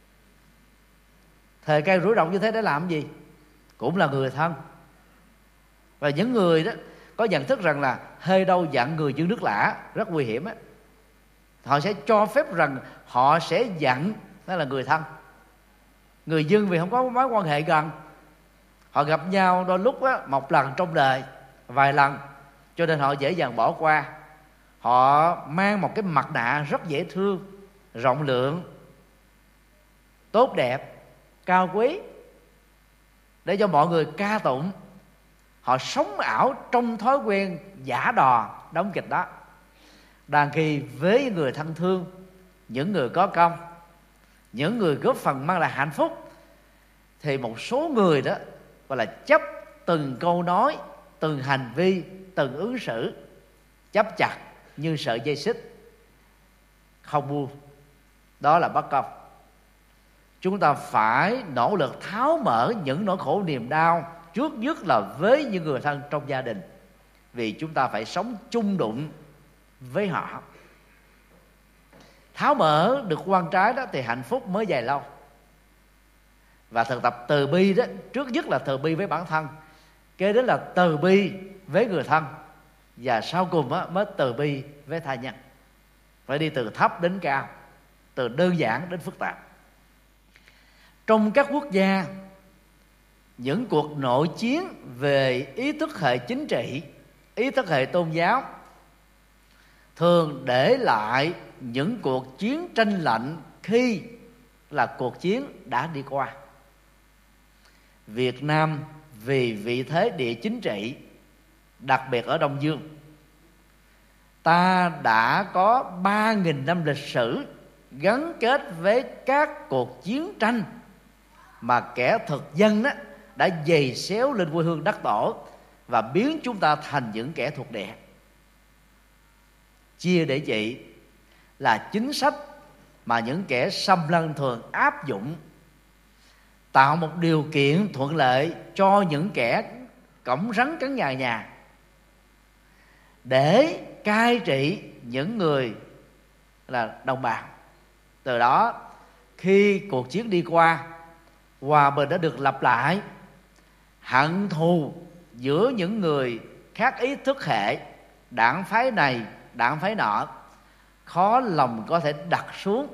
Thề cai rủa độc như thế để làm gì? Cũng là người thân. Và những người đó có nhận thức rằng là hơi đâu dặn người như nước lã rất nguy hiểm á, họ sẽ cho phép rằng họ sẽ dặn đó là người thân. Người dân vì không có mối quan hệ gần, họ gặp nhau đôi lúc á, một lần trong đời, vài lần, cho nên họ dễ dàng bỏ qua. Họ mang một cái mặt nạ rất dễ thương, rộng lượng, tốt đẹp, cao quý, để cho mọi người ca tụng. Họ sống ảo trong thói quen giả đò đóng kịch đó. Đàn khi với người thân thương, những người có công, những người góp phần mang lại hạnh phúc, thì một số người đó gọi là chấp từng câu nói, từng hành vi, từng ứng xử, chấp chặt như sợi dây xích, không buông. Đó là bất công. Chúng ta phải nỗ lực tháo mở những nỗi khổ niềm đau, trước nhất là với những người thân trong gia đình, vì chúng ta phải sống chung đụng với họ. Tháo mở được quan trái đó thì hạnh phúc mới dài lâu. Và thực tập từ bi đó, trước nhất là từ bi với bản thân, kế đến là từ bi với người thân, và sau cùng đó mới từ bi với tha nhân. Phải đi từ thấp đến cao, từ đơn giản đến phức tạp. Trong các quốc gia, những cuộc nội chiến về ý thức hệ chính trị, ý thức hệ tôn giáo thường để lại những cuộc chiến tranh lạnh khi là cuộc chiến đã đi qua. Việt Nam vì vị thế địa chính trị, đặc biệt ở Đông Dương, ta đã có 3.000 năm lịch sử gắn kết với các cuộc chiến tranh mà kẻ thực dân đó đã giày xéo lên quê hương đất tổ và biến chúng ta thành những kẻ thuộc địa. Chia để trị là chính sách mà những kẻ xâm lăng thường áp dụng, tạo một điều kiện thuận lợi cho những kẻ cõng rắn cắn nhà để cai trị những người là đồng bào. Từ đó khi cuộc chiến đi qua, hòa bình đã được lập lại, hận thù giữa những người khác ý thức hệ, đảng phái này, đảng phái nọ, khó lòng có thể đặt xuống.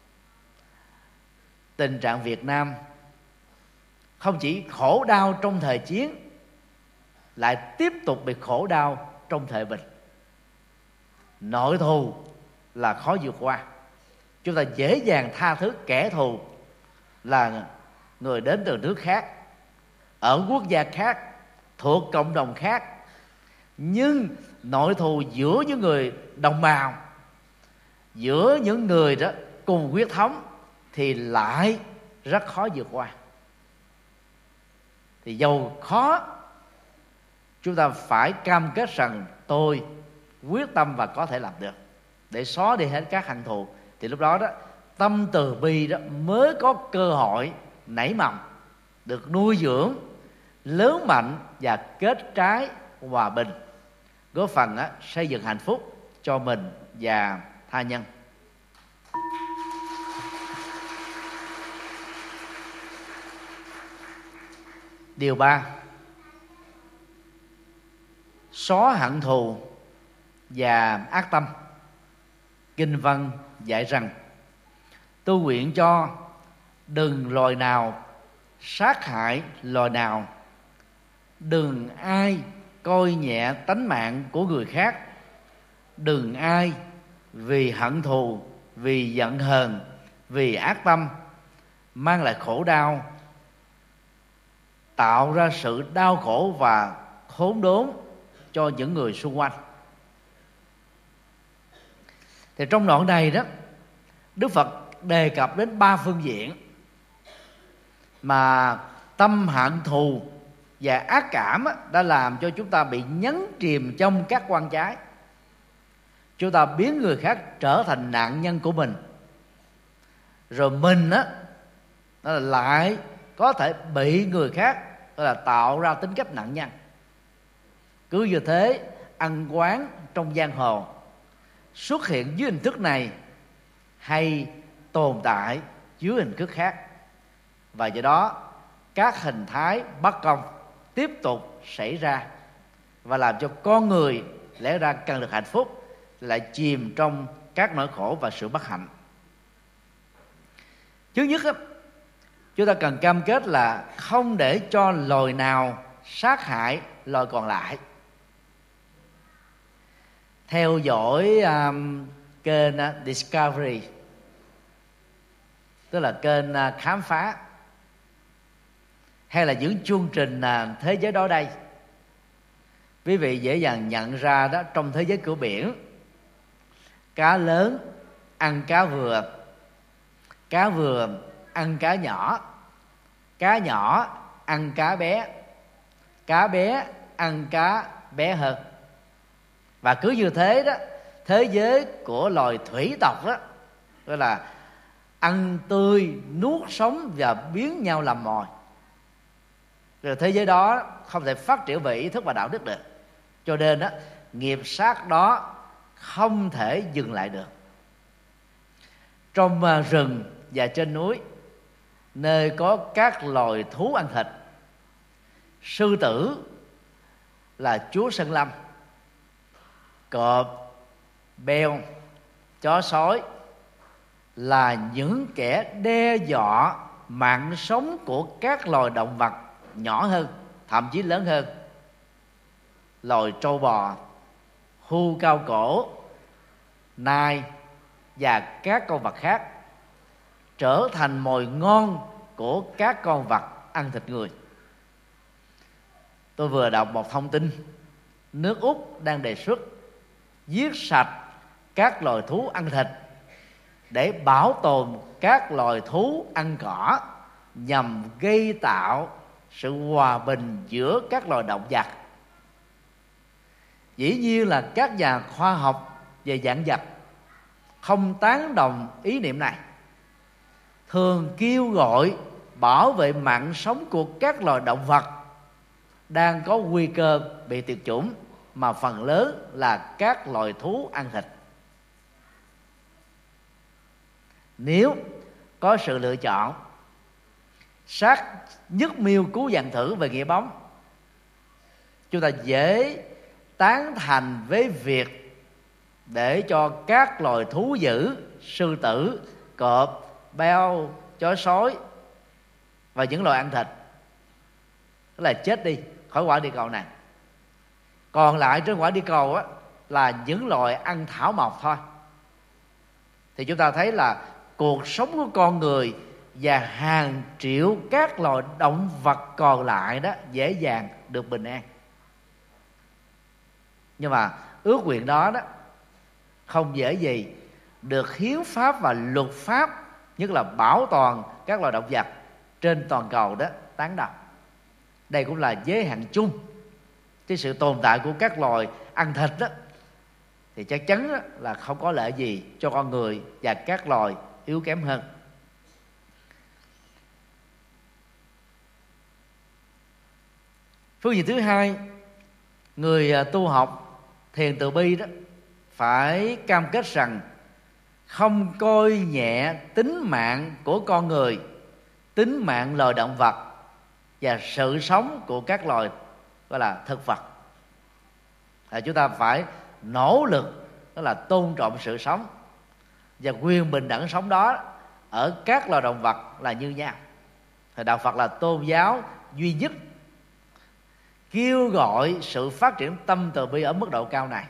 Tình trạng Việt Nam không chỉ khổ đau trong thời chiến, lại tiếp tục bị khổ đau trong thời bình. Nội thù là khó vượt qua. Chúng ta dễ dàng tha thứ kẻ thù là người đến từ nước khác, ở quốc gia khác, thuộc cộng đồng khác. Nhưng nội thù giữa những người đồng bào, giữa những người đó cùng huyết thống thì lại rất khó vượt qua. Thì dầu khó, chúng ta phải cam kết rằng tôi quyết tâm và có thể làm được, để xóa đi hết các hận thù. Thì lúc đó đó, tâm từ bi đó mới có cơ hội nảy mầm, được nuôi dưỡng, lớn mạnh và kết trái hòa bình, góp phần xây dựng hạnh phúc cho mình và tha nhân. Điều 3, xóa hận thù và ác tâm. Kinh văn dạy rằng: tu nguyện cho đừng loài nào sát hại loài nào, đừng ai coi nhẹ tánh mạng của người khác, đừng ai vì hận thù, vì giận hờn, vì ác tâm mang lại khổ đau tạo ra sự đau khổ và khốn đốn cho những người xung quanh. Thì trong đoạn này đó, Đức Phật đề cập đến 3 phương diện mà tâm hận thù và ác cảm đã làm cho chúng ta bị nhấn chìm trong các quan trái. Chúng ta biến người khác trở thành nạn nhân của mình, rồi mình lại có thể bị người khác là tạo ra tính cách nạn nhân. Cứ như thế, ăn quán trong giang hồ xuất hiện dưới hình thức này hay tồn tại dưới hình thức khác, và do đó các hình thái bất công tiếp tục xảy ra và làm cho con người lẽ ra cần được hạnh phúc lại chìm trong các nỗi khổ và sự bất hạnh. Thứ nhất, chúng ta cần cam kết là không để cho loài nào sát hại loài còn lại. Theo dõi kênh Discovery, tức là kênh khám phá, hay là những chương trình Thế giới đó đây, quý vị dễ dàng nhận ra đó, trong thế giới cửa biển, cá lớn ăn cá vừa, cá vừa ăn cá nhỏ, cá nhỏ ăn cá bé, cá bé ăn cá bé hơn. Và cứ như thế đó, thế giới của loài thủy tộc đó, tức là ăn tươi nuốt sống và biến nhau làm mồi. Rồi thế giới đó không thể phát triển về ý thức và đạo đức được, cho nên đó, nghiệp sát đó không thể dừng lại được. Trong rừng và trên núi, nơi có các loài thú ăn thịt, sư tử là chúa sơn lâm, cọp, beo, chó sói là những kẻ đe dọa mạng sống của các loài động vật nhỏ hơn, thậm chí lớn hơn. Loài trâu bò, hươu cao cổ, nai và các con vật khác trở thành mồi ngon của các con vật ăn thịt người. Tôi vừa đọc một thông tin, nước Úc đang đề xuất giết sạch các loài thú ăn thịt để bảo tồn các loài thú ăn cỏ, nhằm gây tạo sự hòa bình giữa các loài động vật. Dĩ nhiên là các nhà khoa học về vạn vật không tán đồng ý niệm này, thường kêu gọi bảo vệ mạng sống của các loài động vật đang có nguy cơ bị tuyệt chủng, mà phần lớn là các loài thú ăn thịt. Nếu có sự lựa chọn sát nhất miêu cứu vạn thử về nghĩa bóng, chúng ta dễ tán thành với việc để cho các loài thú dữ, sư tử, cọp, beo, chó sói và những loài ăn thịt tức là chết đi khỏi quả địa cầu này. Còn lại trên quả địa cầu á, là những loài ăn thảo mộc thôi. Thì chúng ta thấy là cuộc sống của con người và hàng triệu các loài động vật còn lại đó dễ dàng được bình an. Nhưng mà ước nguyện đó không dễ gì được hiến pháp và luật pháp, nhất là bảo toàn các loài động vật trên toàn cầu đó tán đồng. Đây cũng là giới hạn chung. Cái sự tồn tại của các loài ăn thịt đó thì chắc chắn là không có lợi gì cho con người và các loài yếu kém hơn. Phương diện thứ hai, người tu học thiền từ bi đó phải cam kết rằng không coi nhẹ tính mạng của con người, tính mạng loài động vật và sự sống của các loài gọi là thực vật. Chúng ta phải nỗ lực đó là tôn trọng sự sống và quyền bình đẳng sống đó ở các loài động vật là như nhau. Đạo Phật là tôn giáo duy nhất kêu gọi sự phát triển tâm từ bi ở mức độ cao này.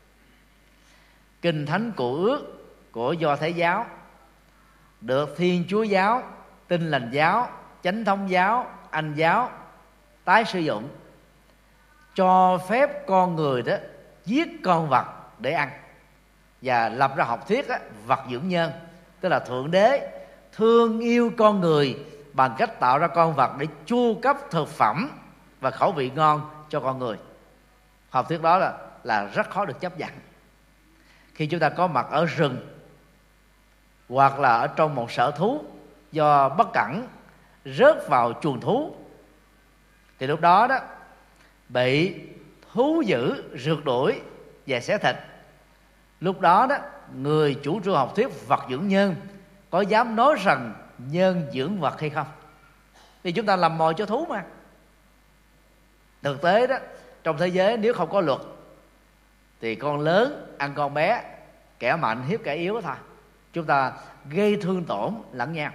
Kinh Thánh Cựu Ước của Do Thái giáo được Thiên Chúa giáo, Tin Lành giáo, Chánh Thống giáo, Anh giáo tái sử dụng, cho phép con người đó giết con vật để ăn, và lập ra học thuyết đó, vật dưỡng nhân, tức là Thượng Đế thương yêu con người bằng cách tạo ra con vật để chu cấp thực phẩm và khẩu vị ngon cho con người. Học thuyết đó là rất khó được chấp nhận. Khi chúng ta có mặt ở rừng hoặc là ở trong một sở thú, do bất cẩn rớt vào chuồng thú, thì lúc đó đó bị thú dữ rượt đuổi và xé thịt. Lúc đó đó người chủ trương học thuyết vật dưỡng nhân có dám nói rằng nhân dưỡng vật hay không? Vì chúng ta làm mồi cho thú mà. Thực tế đó, trong thế giới nếu không có luật thì con lớn ăn con bé, kẻ mạnh hiếp kẻ yếu thôi. Chúng ta gây thương tổn lẫn nhau.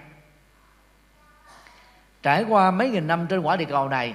Trải qua mấy nghìn năm trên quả địa cầu này,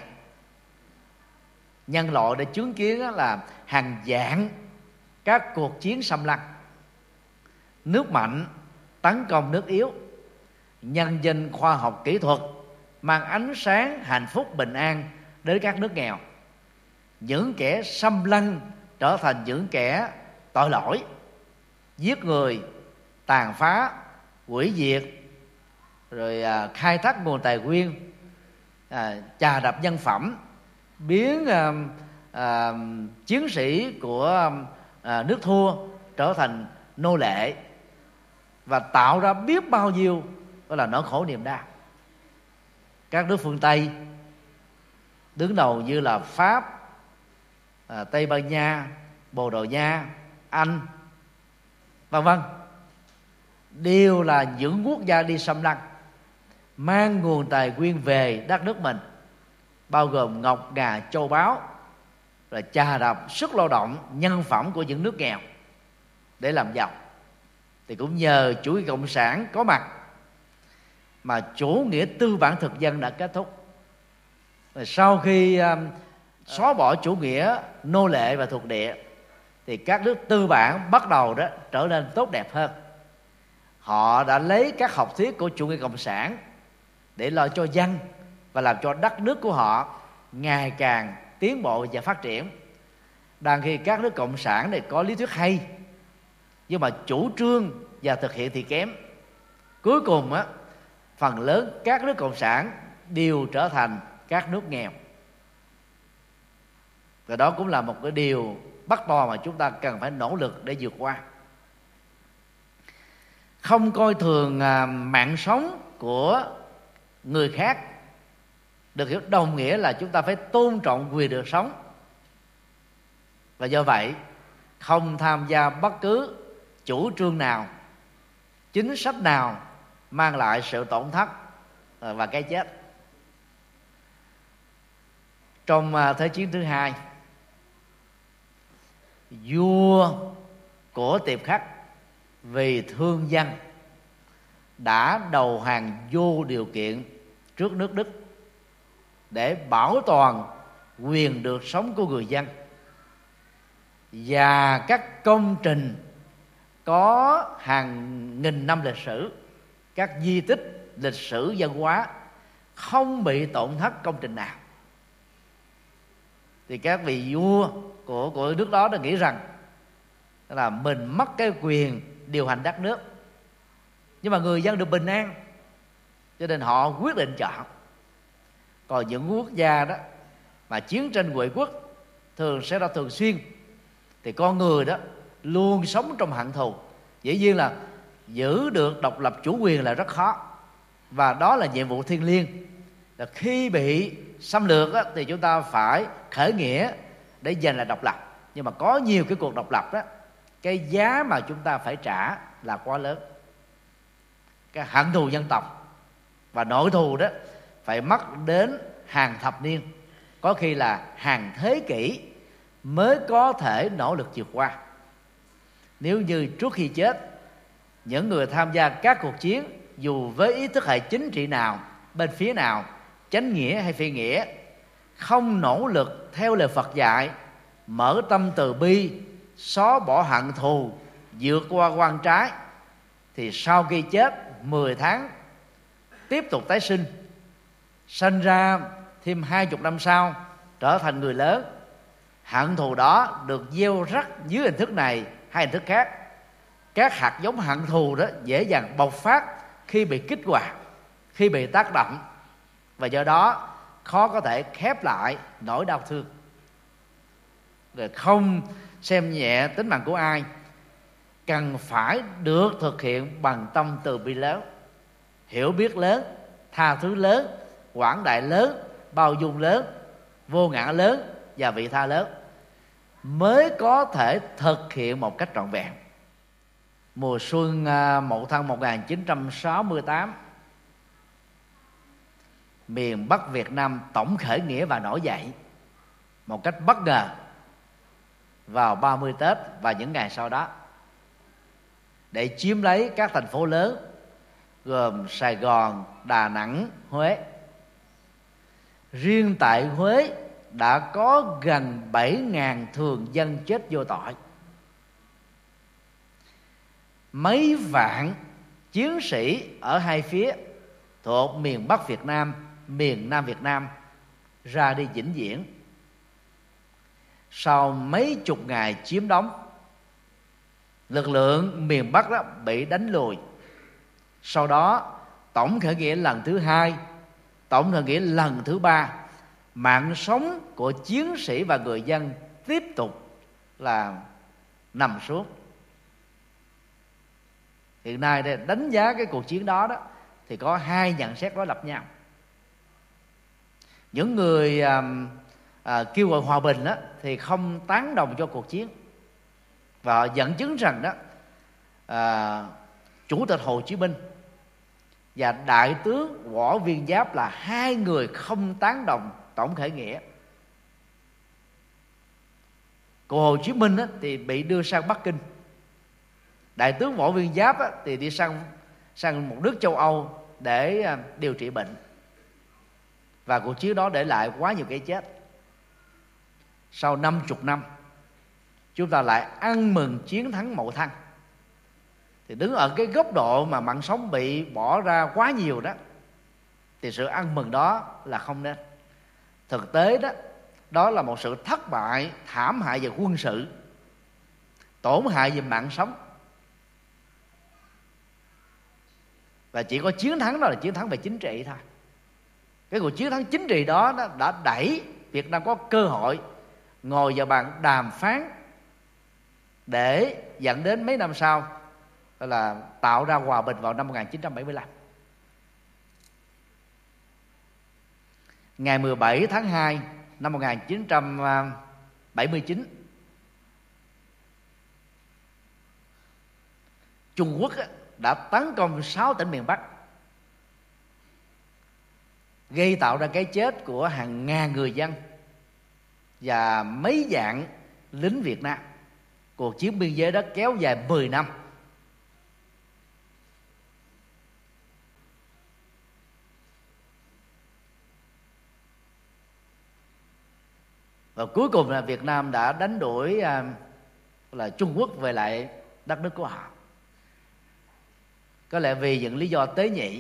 nhân loại đã chứng kiến là hàng vạn các cuộc chiến xâm lăng, nước mạnh tấn công nước yếu, nhân danh khoa học kỹ thuật mang ánh sáng hạnh phúc bình an đến các nước nghèo. Những kẻ xâm lăng trở thành những kẻ tội lỗi, giết người, tàn phá, hủy diệt, rồi khai thác nguồn tài nguyên, chà đạp nhân phẩm, biến chiến sĩ của nước thua trở thành nô lệ, và tạo ra biết bao nhiêu đó là nỗi khổ niềm đau. Các nước phương Tây đứng đầu như là Pháp, Tây Ban Nha, Bồ Đào Nha, Anh, vân vân, đều là những quốc gia đi xâm lăng, mang nguồn tài nguyên về đất nước mình, bao gồm ngọc ngà châu báu, rồi chà đạp sức lao động nhân phẩm của những nước nghèo để làm giàu. Thì cũng nhờ chủ nghĩa cộng sản có mặt mà chủ nghĩa tư bản thực dân đã kết thúc. Rồi sau khi xóa bỏ chủ nghĩa nô lệ và thuộc địa, thì các nước tư bản bắt đầu đó trở nên tốt đẹp hơn. Họ đã lấy các học thuyết của chủ nghĩa cộng sản để lo cho dân và làm cho đất nước của họ ngày càng tiến bộ và phát triển. Đang khi các nước cộng sản này có lý thuyết hay, nhưng mà chủ trương và thực hiện thì kém. Cuối cùng á, phần lớn các nước cộng sản đều trở thành các nước nghèo. Và đó cũng là một cái điều bắt to mà chúng ta cần phải nỗ lực để vượt qua. Không coi thường mạng sống của người khác được hiểu đồng nghĩa là chúng ta phải tôn trọng quyền được sống. Và do vậy không tham gia bất cứ chủ trương nào, chính sách nào mang lại sự tổn thất và cái chết. Trong Thế chiến thứ hai, vua của Tiệp Khắc vì thương dân đã đầu hàng vô điều kiện trước nước Đức để bảo toàn quyền được sống của người dân, và các công trình có hàng nghìn năm lịch sử, các di tích lịch sử văn hóa không bị tổn thất công trình nào. Thì các vị vua của nước đó đã nghĩ rằng là mình mất cái quyền điều hành đất nước, nhưng mà người dân được bình an, cho nên họ quyết định chọn. Còn những quốc gia đó mà chiến tranh vệ quốc thường xảy ra thường xuyên, thì con người đó luôn sống trong hận thù. Dĩ nhiên là giữ được độc lập chủ quyền là rất khó, và đó là nhiệm vụ thiêng liêng. Là khi bị xâm lược á, thì chúng ta phải khởi nghĩa để giành lại độc lập. Nhưng mà có nhiều cái cuộc độc lập đó, cái giá mà chúng ta phải trả là quá lớn. Cái hận thù dân tộc và nội thù đó phải mất đến hàng thập niên, có khi là hàng thế kỷ mới có thể nỗ lực vượt qua. Nếu như trước khi chết, những người tham gia các cuộc chiến dù với ý thức hệ chính trị nào, bên phía nào, chánh nghĩa hay phi nghĩa, không nỗ lực theo lời Phật dạy, mở tâm từ bi, xóa bỏ hận thù, vượt qua quan trái, thì sau khi chết 10 tháng tiếp tục tái sinh, sanh ra thêm 20 năm sau trở thành người lớn, hận thù đó được gieo rắc dưới hình thức này hay hình thức khác. Các hạt giống hận thù đó dễ dàng bộc phát khi bị kích hoạt, khi bị tác động, và do đó khó có thể khép lại nỗi đau thương. Rồi không xem nhẹ tính mạng của ai, cần phải được thực hiện bằng tâm từ bi lớn, hiểu biết lớn, tha thứ lớn, quảng đại lớn, bao dung lớn, vô ngã lớn và vị tha lớn, mới có thể thực hiện một cách trọn vẹn. Mùa xuân Mậu Thân 1968, miền Bắc Việt Nam tổng khởi nghĩa và nổi dậy một cách bất ngờ vào 30 Tết và những ngày sau đó, để chiếm lấy các thành phố lớn gồm Sài Gòn, Đà Nẵng, Huế. Riêng tại Huế đã có gần 7.000 thường dân chết vô tội. Mấy vạn chiến sĩ ở hai phía thuộc miền Bắc Việt Nam, miền Nam Việt Nam ra đi vĩnh viễn. Sau mấy chục ngày chiếm đóng, lực lượng miền Bắc đó bị đánh lùi. Sau đó tổng khởi nghĩa lần thứ hai, tổng khởi nghĩa lần thứ ba, mạng sống của chiến sĩ và người dân tiếp tục là nằm xuống. Hiện nay để đánh giá cái cuộc chiến đó thì có hai nhận xét đối lập nhau. Những người kêu gọi hòa bình thì không tán đồng cho cuộc chiến, và họ dẫn chứng rằng Chủ tịch Hồ Chí Minh và Đại tướng Võ Nguyên Giáp là hai người không tán đồng tổng khởi nghĩa. Còn Hồ Chí Minh thì bị đưa sang Bắc Kinh, Đại tướng Võ Nguyên Giáp thì đi sang một nước châu Âu để điều trị bệnh. Và cuộc chiến đó để lại quá nhiều cái chết. Sau 50 năm, chúng ta lại ăn mừng chiến thắng Mậu Thân. Thì đứng ở cái góc độ mà mạng sống bị bỏ ra quá nhiều đó, thì sự ăn mừng đó là không nên. Thực tế đó là một sự thất bại thảm hại về quân sự, tổn hại về mạng sống. Và chỉ có chiến thắng đó là chiến thắng về chính trị thôi. Cái cuộc chiến thắng chính trị đó đã đẩy Việt Nam có cơ hội ngồi vào bàn đàm phán để dẫn đến mấy năm sau là tạo ra hòa bình vào năm 1975. Ngày 17 tháng 2 năm 1979, Trung Quốc đã tấn công 6 tỉnh miền Bắc, gây tạo ra cái chết của hàng ngàn người dân và mấy vạn lính Việt Nam. Cuộc chiến biên giới đó kéo dài 10 năm. Và cuối cùng là Việt Nam đã đánh đuổi là Trung Quốc về lại đất nước của họ. Có lẽ vì những lý do tế nhị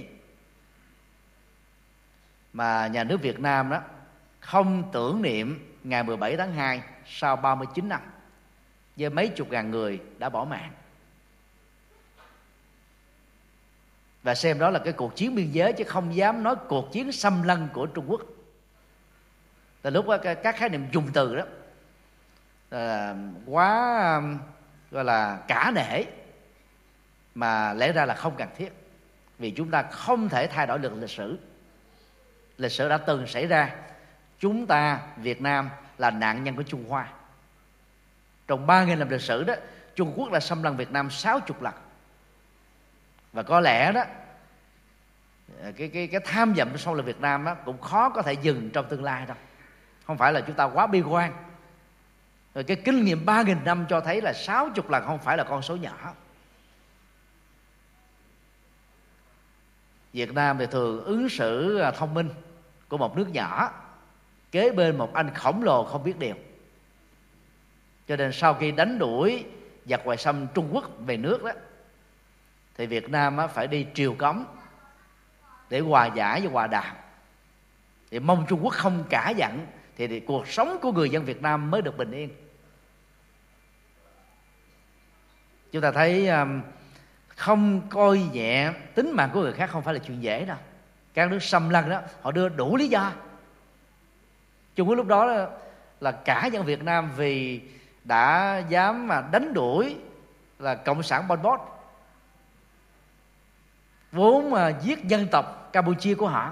mà nhà nước Việt Nam đó không tưởng niệm ngày 17 tháng 2 sau 39 năm với mấy chục ngàn người đã bỏ mạng, và xem đó là cái cuộc chiến biên giới chứ không dám nói cuộc chiến xâm lăng của Trung Quốc. Từ lúc đó, các khái niệm dùng từ đó quá gọi là cả nể, mà lẽ ra là không cần thiết, vì chúng ta không thể thay đổi được lịch sử. Lịch sử đã từng xảy ra. Chúng ta Việt Nam là nạn nhân của Trung Hoa. Trong 3.000 năm lịch sử đó, Trung Quốc đã xâm lăng Việt Nam 60 lần. Và có lẽ đó cái tham vọng sau là Việt Nam đó cũng khó có thể dừng trong tương lai đâu. Không phải là chúng ta quá bi quan. Rồi cái kinh nghiệm 3.000 năm cho thấy là 60 lần không phải là con số nhỏ. Việt Nam thì thường ứng xử thông minh của một nước nhỏ kế bên một anh khổng lồ không biết điều. Cho nên sau khi đánh đuổi giặc ngoại xâm Trung Quốc về nước đó, thì Việt Nam phải đi triều cống để hòa giải và hòa đàm. thì mong Trung Quốc không cả giận, thì cuộc sống của người dân Việt Nam mới được bình yên. Chúng ta thấy không coi nhẹ tính mạng của người khác không phải là chuyện dễ đâu. Các nước xâm lăng đó, họ đưa đủ lý do. Trung Quốc lúc đó là cả dân Việt Nam vì đã dám mà đánh đuổi là cộng sản Pol Pot, vốn mà giết dân tộc Campuchia của họ,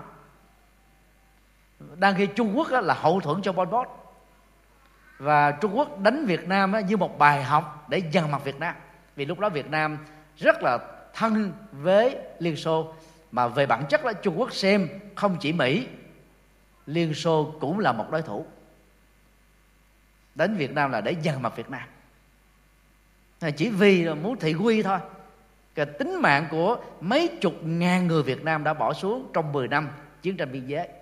đang khi Trung Quốc là hậu thuẫn cho Pol Pot, và Trung Quốc đánh Việt Nam như một bài học để dằn mặt Việt Nam. Vì lúc đó Việt Nam rất là thân với Liên Xô, mà về bản chất là Trung Quốc xem không chỉ Mỹ, Liên Xô cũng là một đối thủ. Đánh Việt Nam là để dằn mặt Việt Nam, chỉ vì là muốn thị uy thôi. Cái tính mạng của mấy chục ngàn người Việt Nam đã bỏ xuống trong 10 năm chiến tranh biên giới.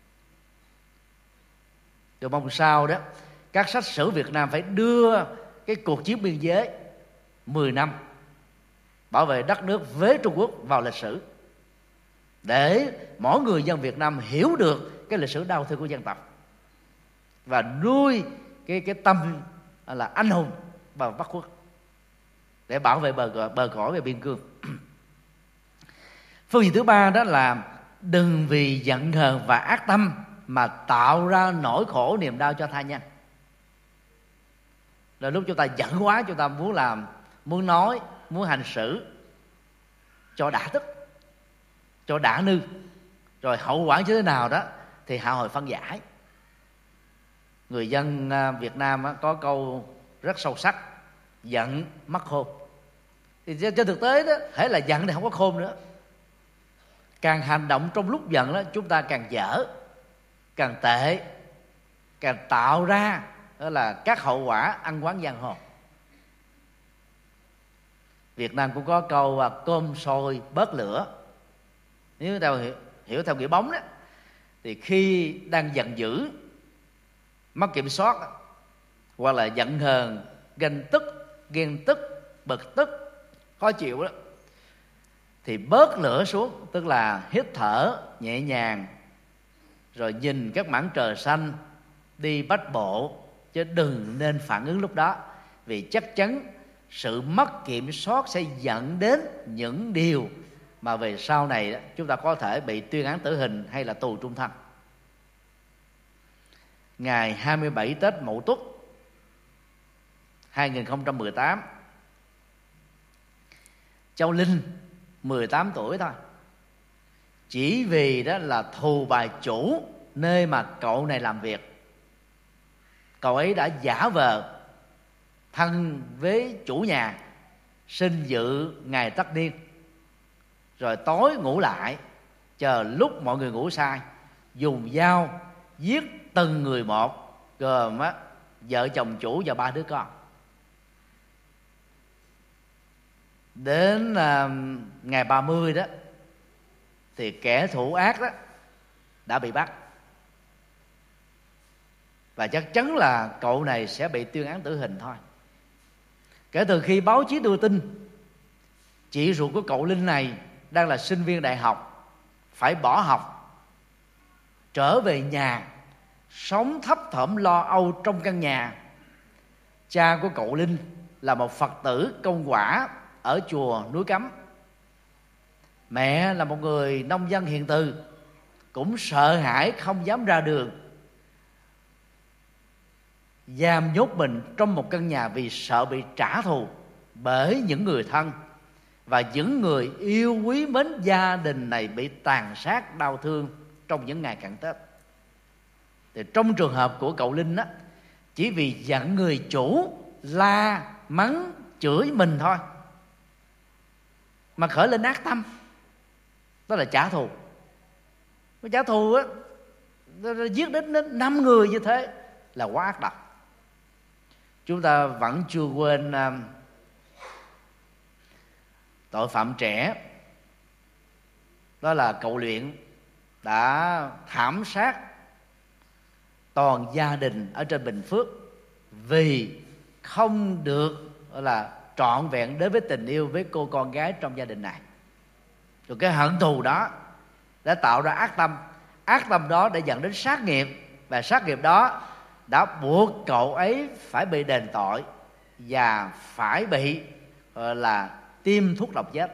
Rồi mong sao đó các sách sử Việt Nam phải đưa cái cuộc chiến biên giới 10 năm bảo vệ đất nước với Trung Quốc vào lịch sử, để mỗi người dân Việt Nam hiểu được cái lịch sử đau thương của dân tộc và nuôi cái tâm là anh hùng và bất khuất để bảo vệ bờ cõi và biên cương. Phương diện thứ ba đó là đừng vì giận hờn và ác tâm mà tạo ra nỗi khổ niềm đau cho tha nhân. Là lúc chúng ta giận quá, chúng ta muốn làm, muốn nói, muốn hành xử cho đã tức, cho đã nư, rồi hậu quả như thế nào đó thì hạ hồi phân giải. Người dân Việt Nam có câu rất sâu sắc: giận mất khôn. Thì trên thực tế đó, hễ là giận thì không có khôn nữa. Càng hành động trong lúc giận đó, chúng ta càng dở, càng tệ, càng tạo ra đó là các hậu quả ăn quán giang hồ. Việt Nam cũng có câu cơm sôi bớt lửa. Nếu ta hiểu theo nghĩa bóng đó, thì khi đang giận dữ, mất kiểm soát, hoặc là giận hờn, ganh tức, ghen tức, bực tức, khó chịu đó, thì bớt lửa xuống, tức là hít thở nhẹ nhàng, rồi nhìn các mảng trời xanh, đi bách bộ, chứ đừng nên phản ứng lúc đó. Vì chắc chắn sự mất kiểm soát sẽ dẫn đến những điều mà về sau này chúng ta có thể bị tuyên án tử hình hay là tù trung thân. Ngày 27 Tết Mậu Tuất 2018, Châu Linh 18 tuổi thôi, chỉ vì đó là thù bà chủ nơi mà cậu này làm việc, cậu ấy đã giả vờ thân với chủ nhà, xin dự ngày tất niên, rồi tối ngủ lại, chờ lúc mọi người ngủ say, dùng dao giết từng người một, gồm vợ chồng chủ và 3 đứa con. Đến ngày 30 đó thì kẻ thủ ác đó đã bị bắt, và chắc chắn là cậu này sẽ bị tuyên án tử hình thôi. Kể từ khi báo chí đưa tin chị ruột của cậu Linh này đang là sinh viên đại học, phải bỏ học, trở về nhà, sống thấp thỏm lo âu trong căn nhà. Cha của cậu Linh là một Phật tử công quả ở chùa Núi Cấm, mẹ là một người nông dân hiền từ, cũng sợ hãi không dám ra đường, giam nhốt mình trong một căn nhà vì sợ bị trả thù bởi những người thân, và những người yêu quý mến gia đình này bị tàn sát đau thương trong những ngày cận Tết. Thì trong trường hợp của cậu Linh á, chỉ vì giận người chủ, la mắng chửi mình thôi mà khởi lên ác tâm, đó là trả thù. Cái trả thù á, giết đến 5 người như thế là quá ác độc. Chúng ta vẫn chưa quên tội phạm trẻ, đó là cậu Luyện đã thảm sát toàn gia đình ở trên Bình Phước vì không được là trọn vẹn đối với tình yêu với cô con gái trong gia đình này. Rồi cái hận thù đó đã tạo ra ác tâm, ác tâm đó để dẫn đến sát nghiệp, và sát nghiệp đó đã buộc cậu ấy phải bị đền tội và phải bị gọi là tiêm thuốc độc chết.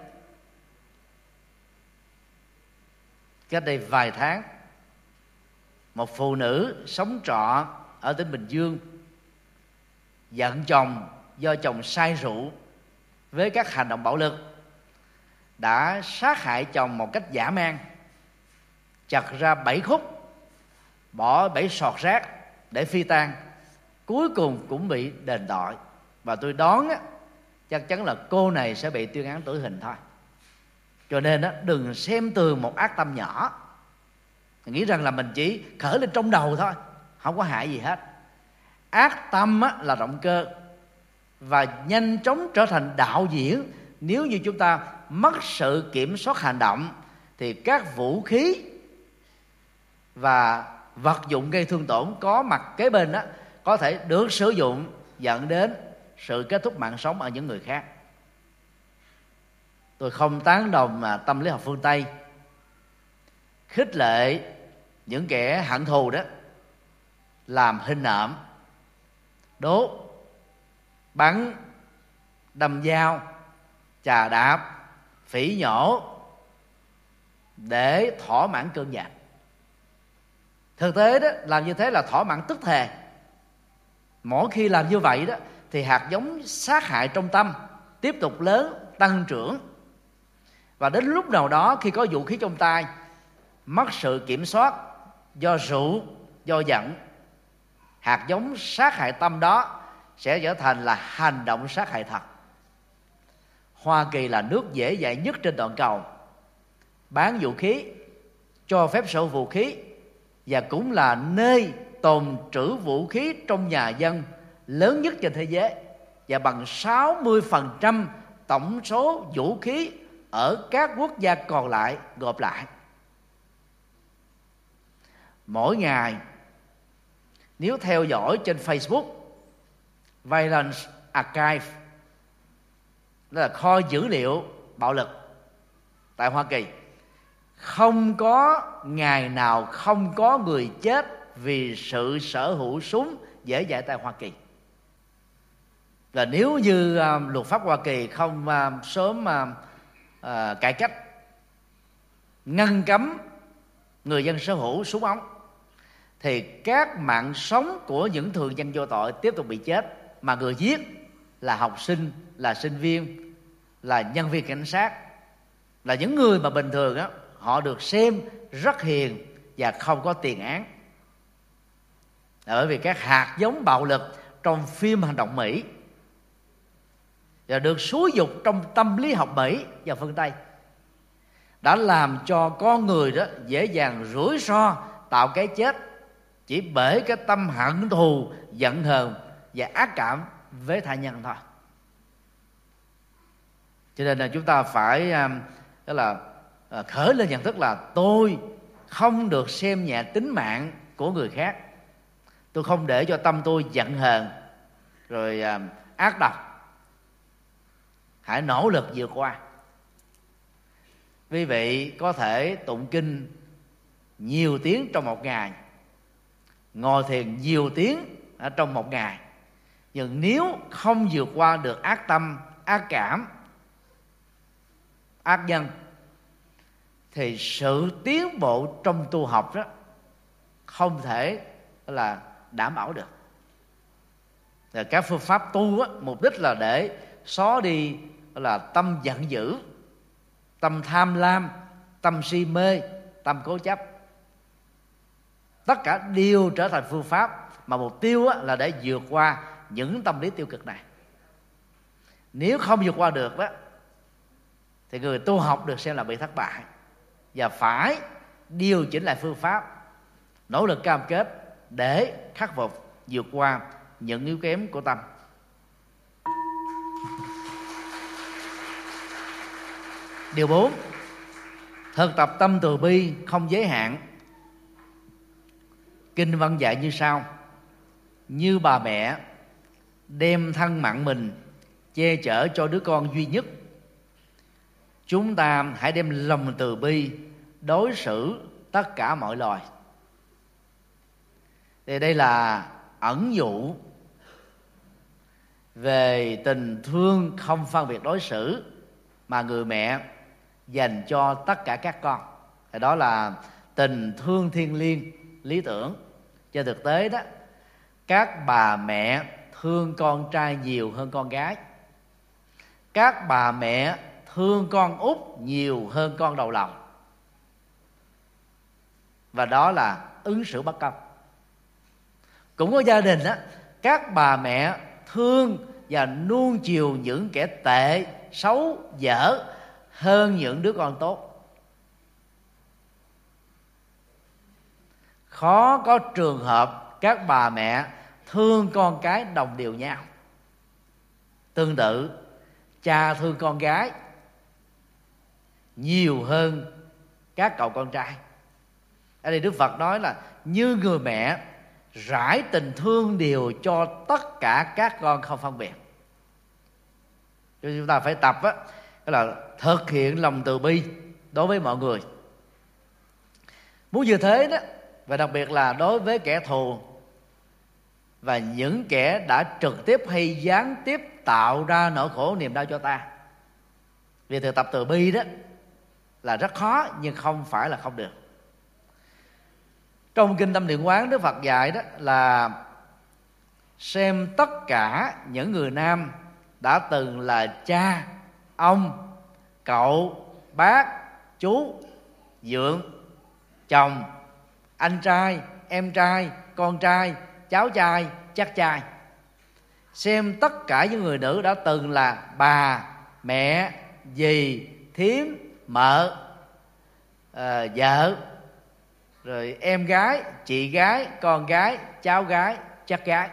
Cách đây vài tháng, một phụ nữ sống trọ ở tỉnh Bình Dương giận chồng do chồng say rượu với các hành động bạo lực, đã sát hại chồng một cách dã man, chặt ra 7 khúc, bỏ 7 sọt rác để phi tang, cuối cùng cũng bị đền tội. Và tôi đoán chắc chắn là cô này sẽ bị tuyên án tử hình thôi. Cho nên đừng xem thường một ác tâm nhỏ, nghĩ rằng là mình chỉ khởi lên trong đầu thôi, không có hại gì hết. Ác tâm là động cơ, và nhanh chóng trở thành đạo diễn nếu như chúng ta mất sự kiểm soát hành động. Thì các vũ khí và vật dụng gây thương tổn có mặt kế bên có thể được sử dụng, dẫn đến sự kết thúc mạng sống ở những người khác. Tôi không tán đồng tâm lý học phương Tây khích lệ những kẻ hận thù đó làm hình nộm, đốt, bắn, đâm dao, chà đạp, phỉ nhổ để thỏa mãn cơn giận. Thực tế đó, làm như thế là thỏa mãn tức thề. Mỗi khi làm như vậy đó thì hạt giống sát hại trong tâm tiếp tục lớn, tăng trưởng. Và đến lúc nào đó khi có vũ khí trong tay, mất sự kiểm soát do rượu, do giận, hạt giống sát hại tâm đó sẽ trở thành là hành động sát hại thật. Hoa Kỳ là nước dễ dãi nhất trên toàn cầu, bán vũ khí, cho phép sở hữu vũ khí, và cũng là nơi tồn trữ vũ khí trong nhà dân lớn nhất trên thế giới, và bằng 60% tổng số vũ khí ở các quốc gia còn lại gộp lại. Mỗi ngày, nếu theo dõi trên Facebook Violence Archive, đó là kho dữ liệu bạo lực tại Hoa Kỳ, không có ngày nào không có người chết vì sự sở hữu súng dễ dãi tại Hoa Kỳ. Và nếu như luật pháp Hoa Kỳ không sớm cải cách, ngăn cấm người dân sở hữu súng ống, thì các mạng sống của những thường dân vô tội tiếp tục bị chết, mà người giết là học sinh, là sinh viên, là nhân viên cảnh sát, là những người mà bình thường họ được xem rất hiền và không có tiền án. Bởi vì các hạt giống bạo lực trong phim hành động Mỹ và được xúi dục trong tâm lý học Mỹ và phương Tây đã làm cho con người đó dễ dàng rủi ro tạo cái chết chỉ bởi cái tâm hận thù, giận hờn và ác cảm với tha nhân thôi. Cho nên là chúng ta phải đó là khởi lên nhận thức là tôi không được xem nhẹ tính mạng của người khác, tôi không để cho tâm tôi giận hờn rồi ác độc. Hãy nỗ lực vượt qua. Quý vị có thể tụng kinh nhiều tiếng trong một ngày, ngồi thiền nhiều tiếng ở trong một ngày, nhưng nếu không vượt qua được ác tâm, ác cảm, ác nhân, thì sự tiến bộ trong tu học đó không thể là đảm bảo được. Các phương pháp tu mục đích là để xóa đi là tâm giận dữ, tâm tham lam, tâm si mê, tâm cố chấp. Tất cả đều trở thành phương pháp mà mục tiêu là để vượt qua những tâm lý tiêu cực này. Nếu không vượt qua được đó, thì người tu học được xem là bị thất bại, và phải điều chỉnh lại phương pháp, nỗ lực cam kết để khắc phục, vượt qua những yếu kém của tâm. Điều 4, thực tập tâm từ bi không giới hạn. Kinh văn dạy như sau: như bà mẹ đem thân mạng mình che chở cho đứa con duy nhất, chúng ta hãy đem lòng từ bi đối xử tất cả mọi loài. Thì đây là ẩn dụ về tình thương không phân biệt đối xử mà người mẹ dành cho tất cả các con. Thì đó là tình thương thiêng liêng lý tưởng. Trên thực tế đó, các bà mẹ thương con trai nhiều hơn con gái. Các bà mẹ thương con út nhiều hơn con đầu lòng. Và đó là ứng xử bất công. Cũng có gia đình đó, các bà mẹ thương và nuông chiều những kẻ tệ, xấu, dở hơn những đứa con tốt. Khó có trường hợp các bà mẹ thương con cái đồng đều nhau. Tương tự, cha thương con gái nhiều hơn các cậu con trai. Ở đây Đức Phật nói là như người mẹ rải tình thương đều cho tất cả các con không phân biệt. Cho chúng ta phải tập đó là thực hiện lòng từ bi đối với mọi người. Muốn như thế đó, và đặc biệt là đối với kẻ thù và những kẻ đã trực tiếp hay gián tiếp tạo ra nỗi khổ niềm đau cho ta. Vì thực tập từ bi đó là rất khó, nhưng không phải là không được. Trong kinh Tâm Niệm Quán, Đức Phật dạy đó là xem tất cả những người nam đã từng là cha, ông, cậu, bác, chú, dượng, chồng, anh trai, em trai, con trai, cháu trai, chắc trai. Xem tất cả những người nữ đã từng là bà, mẹ, dì, thím, mợ, vợ, rồi em gái, chị gái, con gái, cháu gái, chắc gái.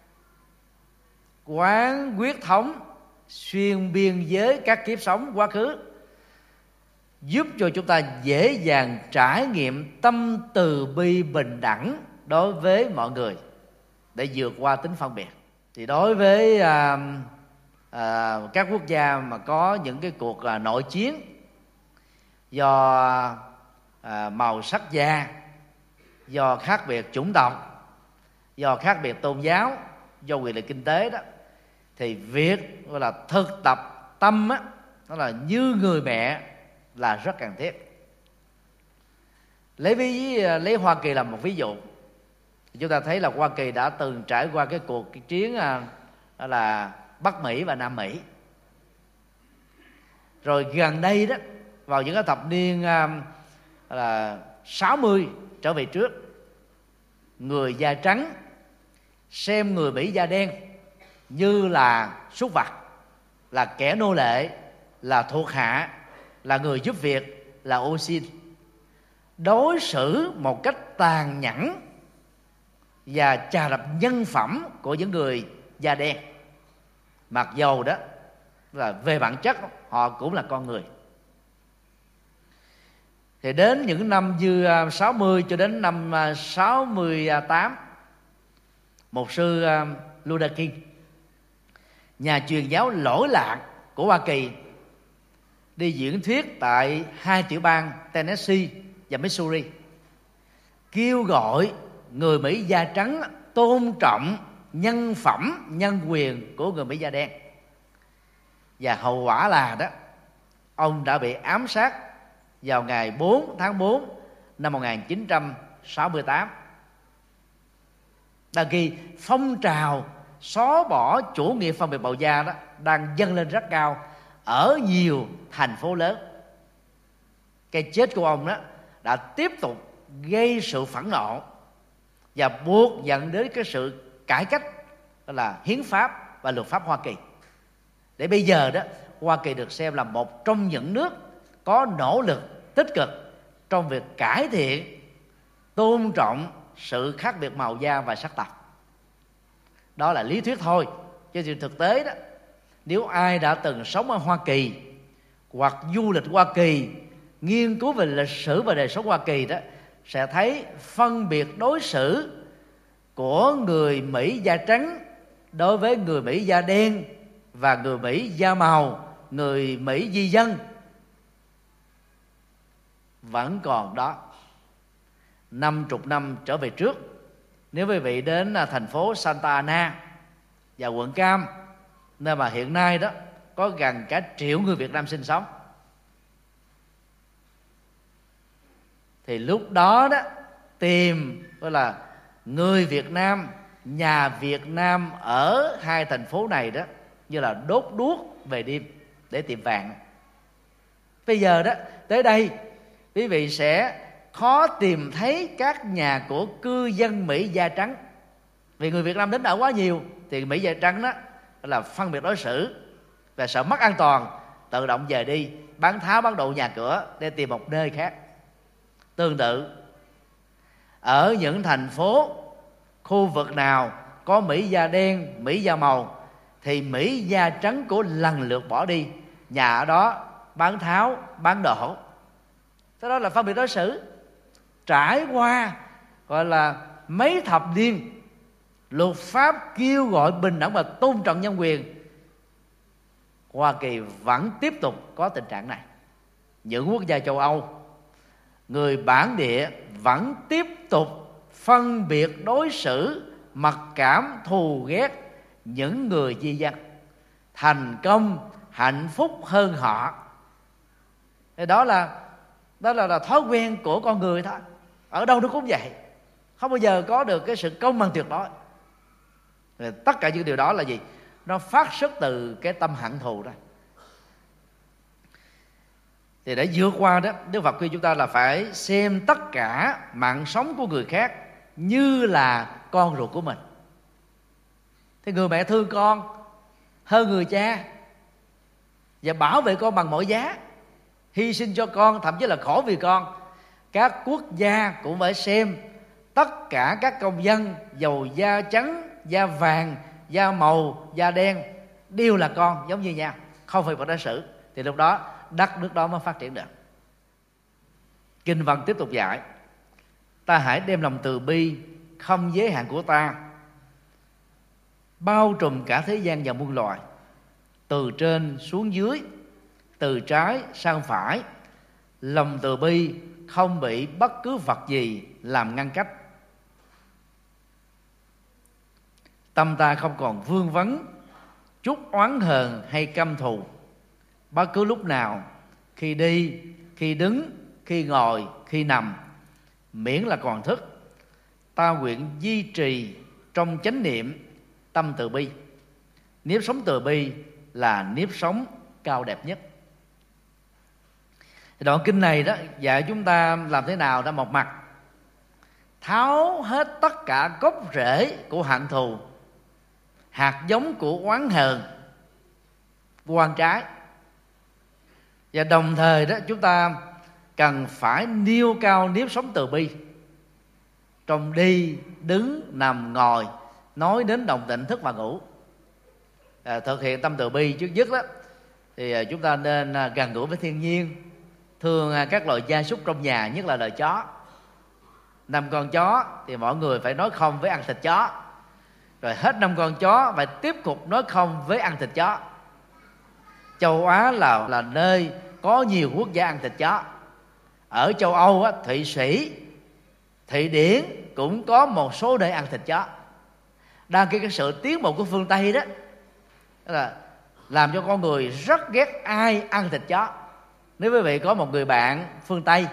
Quán quyết thống xuyên biên giới các kiếp sống quá khứ, giúp cho chúng ta dễ dàng trải nghiệm tâm từ bi bình đẳng đối với mọi người để vượt qua tính phân biệt. Thì đối với các quốc gia mà có những cái cuộc nội chiến do màu sắc da, do khác biệt chủng tộc, do khác biệt tôn giáo, do quyền lực kinh tế đó, thì việc gọi là thực tập tâm á, nó là như người mẹ là rất cần thiết. Lấy Hoa Kỳ làm một ví dụ, chúng ta thấy là Hoa Kỳ đã từng trải qua cái cuộc chiến là Bắc Mỹ và Nam Mỹ. Rồi gần đây đó, vào những cái thập niên là 60 trở về trước, người da trắng xem người Mỹ da đen như là súc vật, là kẻ nô lệ, là thuộc hạ, là người giúp việc, là ô xin, đối xử một cách tàn nhẫn và chà đạp nhân phẩm của những người da đen, mặc dầu đó là về bản chất họ cũng là con người. Thì đến những năm như 60 cho đến năm 68, Mục sư Luther King, nhà truyền giáo lỗi lạc của Hoa Kỳ, đi diễn thuyết tại 2 tiểu bang Tennessee và Missouri, kêu gọi người Mỹ da trắng tôn trọng nhân phẩm, nhân quyền của người Mỹ da đen. Và hậu quả là đó, ông đã bị ám sát vào ngày 4 tháng 4 năm 1968. Đang khi phong trào xóa bỏ chủ nghĩa phân biệt màu da đó đang dâng lên rất cao ở nhiều thành phố lớn. Cái chết của ông đó đã tiếp tục gây sự phẫn nộ và buộc dẫn đến cái sự cải cách, đó là hiến pháp và luật pháp Hoa Kỳ. Để bây giờ đó, Hoa Kỳ được xem là một trong những nước có nỗ lực tích cực trong việc cải thiện, tôn trọng sự khác biệt màu da và sắc tộc. Đó là lý thuyết thôi, chứ trên thực tế đó, nếu ai đã từng sống ở Hoa Kỳ hoặc du lịch Hoa Kỳ, nghiên cứu về lịch sử và đời sống Hoa Kỳ đó, sẽ thấy phân biệt đối xử của người Mỹ da trắng đối với người Mỹ da đen và người Mỹ da màu, người Mỹ di dân vẫn còn đó. 50 năm trở về trước, nếu quý vị đến thành phố Santa Ana và quận Cam, nơi mà hiện nay đó có gần cả 1 triệu người Việt Nam sinh sống, thì lúc đó đó tìm gọi là người Việt Nam, nhà Việt Nam ở hai thành phố này đó như là đốt đuốc về đêm để tìm vàng. Bây giờ đó tới đây quý vị sẽ khó tìm thấy các nhà của cư dân Mỹ da trắng, vì người Việt Nam đến ở quá nhiều, thì Mỹ da trắng đó là phân biệt đối xử và sợ mất an toàn, tự động về đi bán tháo bán độ nhà cửa để tìm một nơi khác. Tương tự ở những thành phố, khu vực nào có Mỹ da đen, Mỹ da màu, thì Mỹ da trắng của lần lượt bỏ đi, nhà ở đó bán tháo bán đổ. Thế đó là phân biệt đối xử trải qua gọi là mấy thập niên. Luật pháp kêu gọi bình đẳng và tôn trọng nhân quyền, Hoa Kỳ vẫn tiếp tục có tình trạng này. Những quốc gia châu Âu, người bản địa vẫn tiếp tục phân biệt đối xử, mặc cảm, thù ghét những người di dân thành công, hạnh phúc hơn họ. Đó là thói quen của con người thôi. Ở đâu nó cũng vậy, không bao giờ có được cái sự công bằng tuyệt đối. Tất cả những điều đó là gì? Nó phát xuất từ cái tâm hận thù đó. Thì để vượt qua đó, Đức Phật khuyên chúng ta là phải xem tất cả mạng sống của người khác như là con ruột của mình. Thì người mẹ thương con hơn người cha và bảo vệ con bằng mọi giá, hy sinh cho con, thậm chí là khổ vì con. Các quốc gia cũng phải xem tất cả các công dân giàu da trắng, da vàng, da màu, da đen đều là con giống như nhau, không phải phải đối xử. Thì lúc đó đất nước đó mới phát triển được. Kinh văn tiếp tục dạy: ta hãy đem lòng từ bi không giới hạn của ta bao trùm cả thế gian và muôn loài, từ trên xuống dưới, từ trái sang phải. Lòng từ bi không bị bất cứ vật gì làm ngăn cách. Tâm ta không còn vương vấn chút oán hờn hay căm thù. Bất cứ lúc nào, khi đi, khi đứng, khi ngồi, khi nằm, miễn là còn thức, ta nguyện duy trì trong chánh niệm tâm từ bi. Nếp sống từ bi là nếp sống cao đẹp nhất. Đoạn kinh này đó dạy chúng ta làm thế nào để một mặt tháo hết tất cả gốc rễ của hận thù, hạt giống của oán hờn, quan trái, và đồng thời đó chúng ta cần phải nêu cao nếp sống từ bi trong đi, đứng, nằm, ngồi, nói đến đồng tịnh, thức và ngủ. Thực hiện tâm từ bi trước nhất đó thì chúng ta nên gần gũi với thiên nhiên, thương các loài gia súc trong nhà, nhất là loài chó. 5 con chó thì mọi người phải nói không với ăn thịt chó, rồi hết 5 con chó phải tiếp tục nói không với ăn thịt chó. Châu Á là nơi có nhiều quốc gia ăn thịt chó. Ở châu Âu á, Thụy Sĩ, Thụy Điển cũng có một số nơi ăn thịt chó. Đang cái sự tiến bộ của phương Tây đó là làm cho con người rất ghét ai ăn thịt chó. Nếu quý vị có một người bạn phương Tây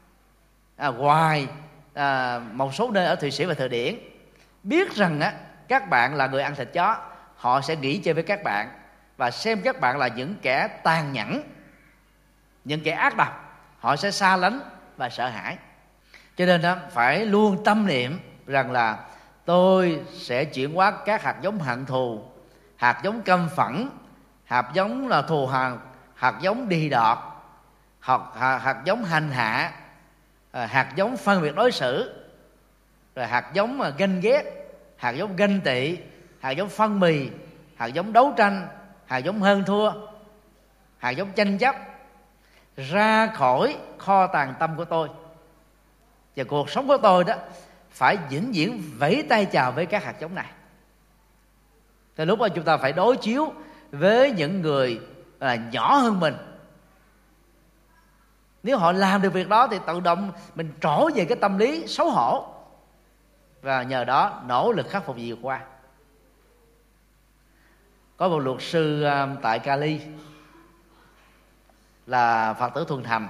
ngoài một số nơi ở Thụy Sĩ và Thụy Điển biết rằng các bạn là người ăn thịt chó, họ sẽ nghỉ chơi với các bạn và xem các bạn là những kẻ tàn nhẫn, những kẻ ác độc. Họ sẽ xa lánh và sợ hãi. Cho nên phải luôn tâm niệm rằng là tôi sẽ chuyển hóa các hạt giống hận thù, hạt giống căm phẫn, hạt giống là thù hằn, hạt giống đi đọt, hạt giống hành hạ, hạt giống phân biệt đối xử, rồi hạt giống ganh ghét, hạt giống ganh tị, hạt giống phân bì, hạt giống đấu tranh, hạt giống hơn thua, hạt giống tranh chấp ra khỏi kho tàng tâm của tôi. Và cuộc sống của tôi đó phải vĩnh viễn vẫy tay chào với các hạt giống này. Thì lúc đó chúng ta phải đối chiếu với những người là nhỏ hơn mình. Nếu họ làm được việc đó thì tự động mình trổ về cái tâm lý xấu hổ, và nhờ đó nỗ lực khắc phục vượt qua. Có một luật sư tại Cali là Phật tử thuần thành.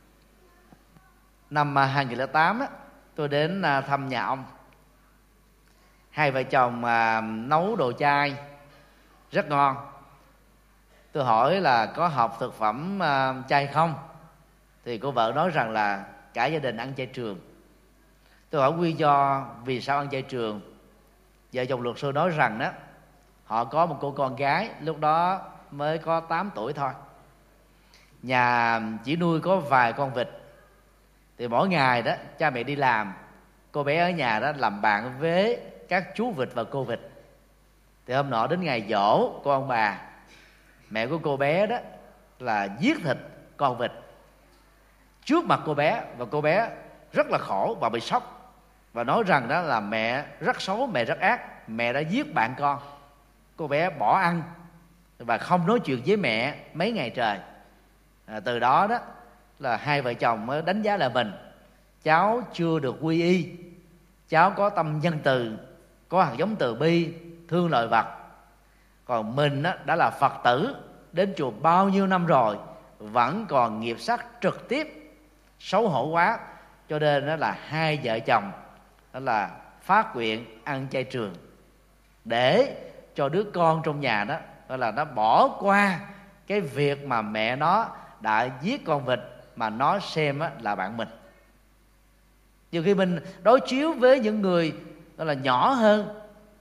Năm 2008 á, tôi đến thăm nhà ông. Hai vợ chồng nấu đồ chay rất ngon. Tôi hỏi là có học thực phẩm chay không, thì cô vợ nói rằng là cả gia đình ăn chay trường. Tôi hỏi nguyên do vì sao ăn chay trường. Vợ chồng luật sư nói rằng đó, họ có một cô con gái lúc đó mới có 8 tuổi thôi, nhà chỉ nuôi có vài con vịt. Thì mỗi ngày đó cha mẹ đi làm, cô bé ở nhà đó làm bạn với các chú vịt và cô vịt. Thì hôm nọ đến ngày giỗ của ông bà, mẹ của cô bé đó là giết thịt con vịt trước mặt cô bé, và cô bé rất là khổ và bị sốc, và nói rằng đó là mẹ rất xấu, mẹ rất ác, mẹ đã giết bạn con. Cô bé bỏ ăn và không nói chuyện với mẹ mấy ngày trời. Từ đó đó là hai vợ chồng mới đánh giá là mình, cháu chưa được quy y, cháu có tâm nhân từ, có hạt giống từ bi, thương loài vật. Còn mình á, đã là Phật tử, đến chùa bao nhiêu năm rồi, vẫn còn nghiệp sát trực tiếp, xấu hổ quá. Cho nên đó là hai vợ chồng đó là phát nguyện ăn chay trường, để cho đứa con trong nhà đó, đó là nó bỏ qua cái việc mà mẹ nó đã giết con vịt, mà nó xem là bạn mình. Nhiều khi mình đối chiếu với những người đó là nhỏ hơn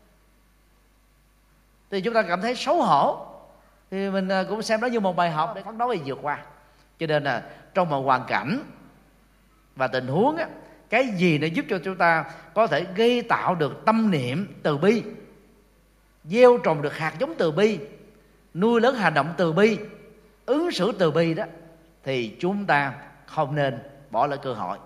thì chúng ta cảm thấy xấu hổ, thì mình cũng xem đó như một bài học để phấn đấu để vượt qua. Cho nên là trong một hoàn cảnh và tình huống á, cái gì để giúp cho chúng ta có thể gây tạo được tâm niệm từ bi, gieo trồng được hạt giống từ bi, nuôi lớn hành động từ bi, ứng xử từ bi đó, thì chúng ta không nên bỏ lỡ cơ hội.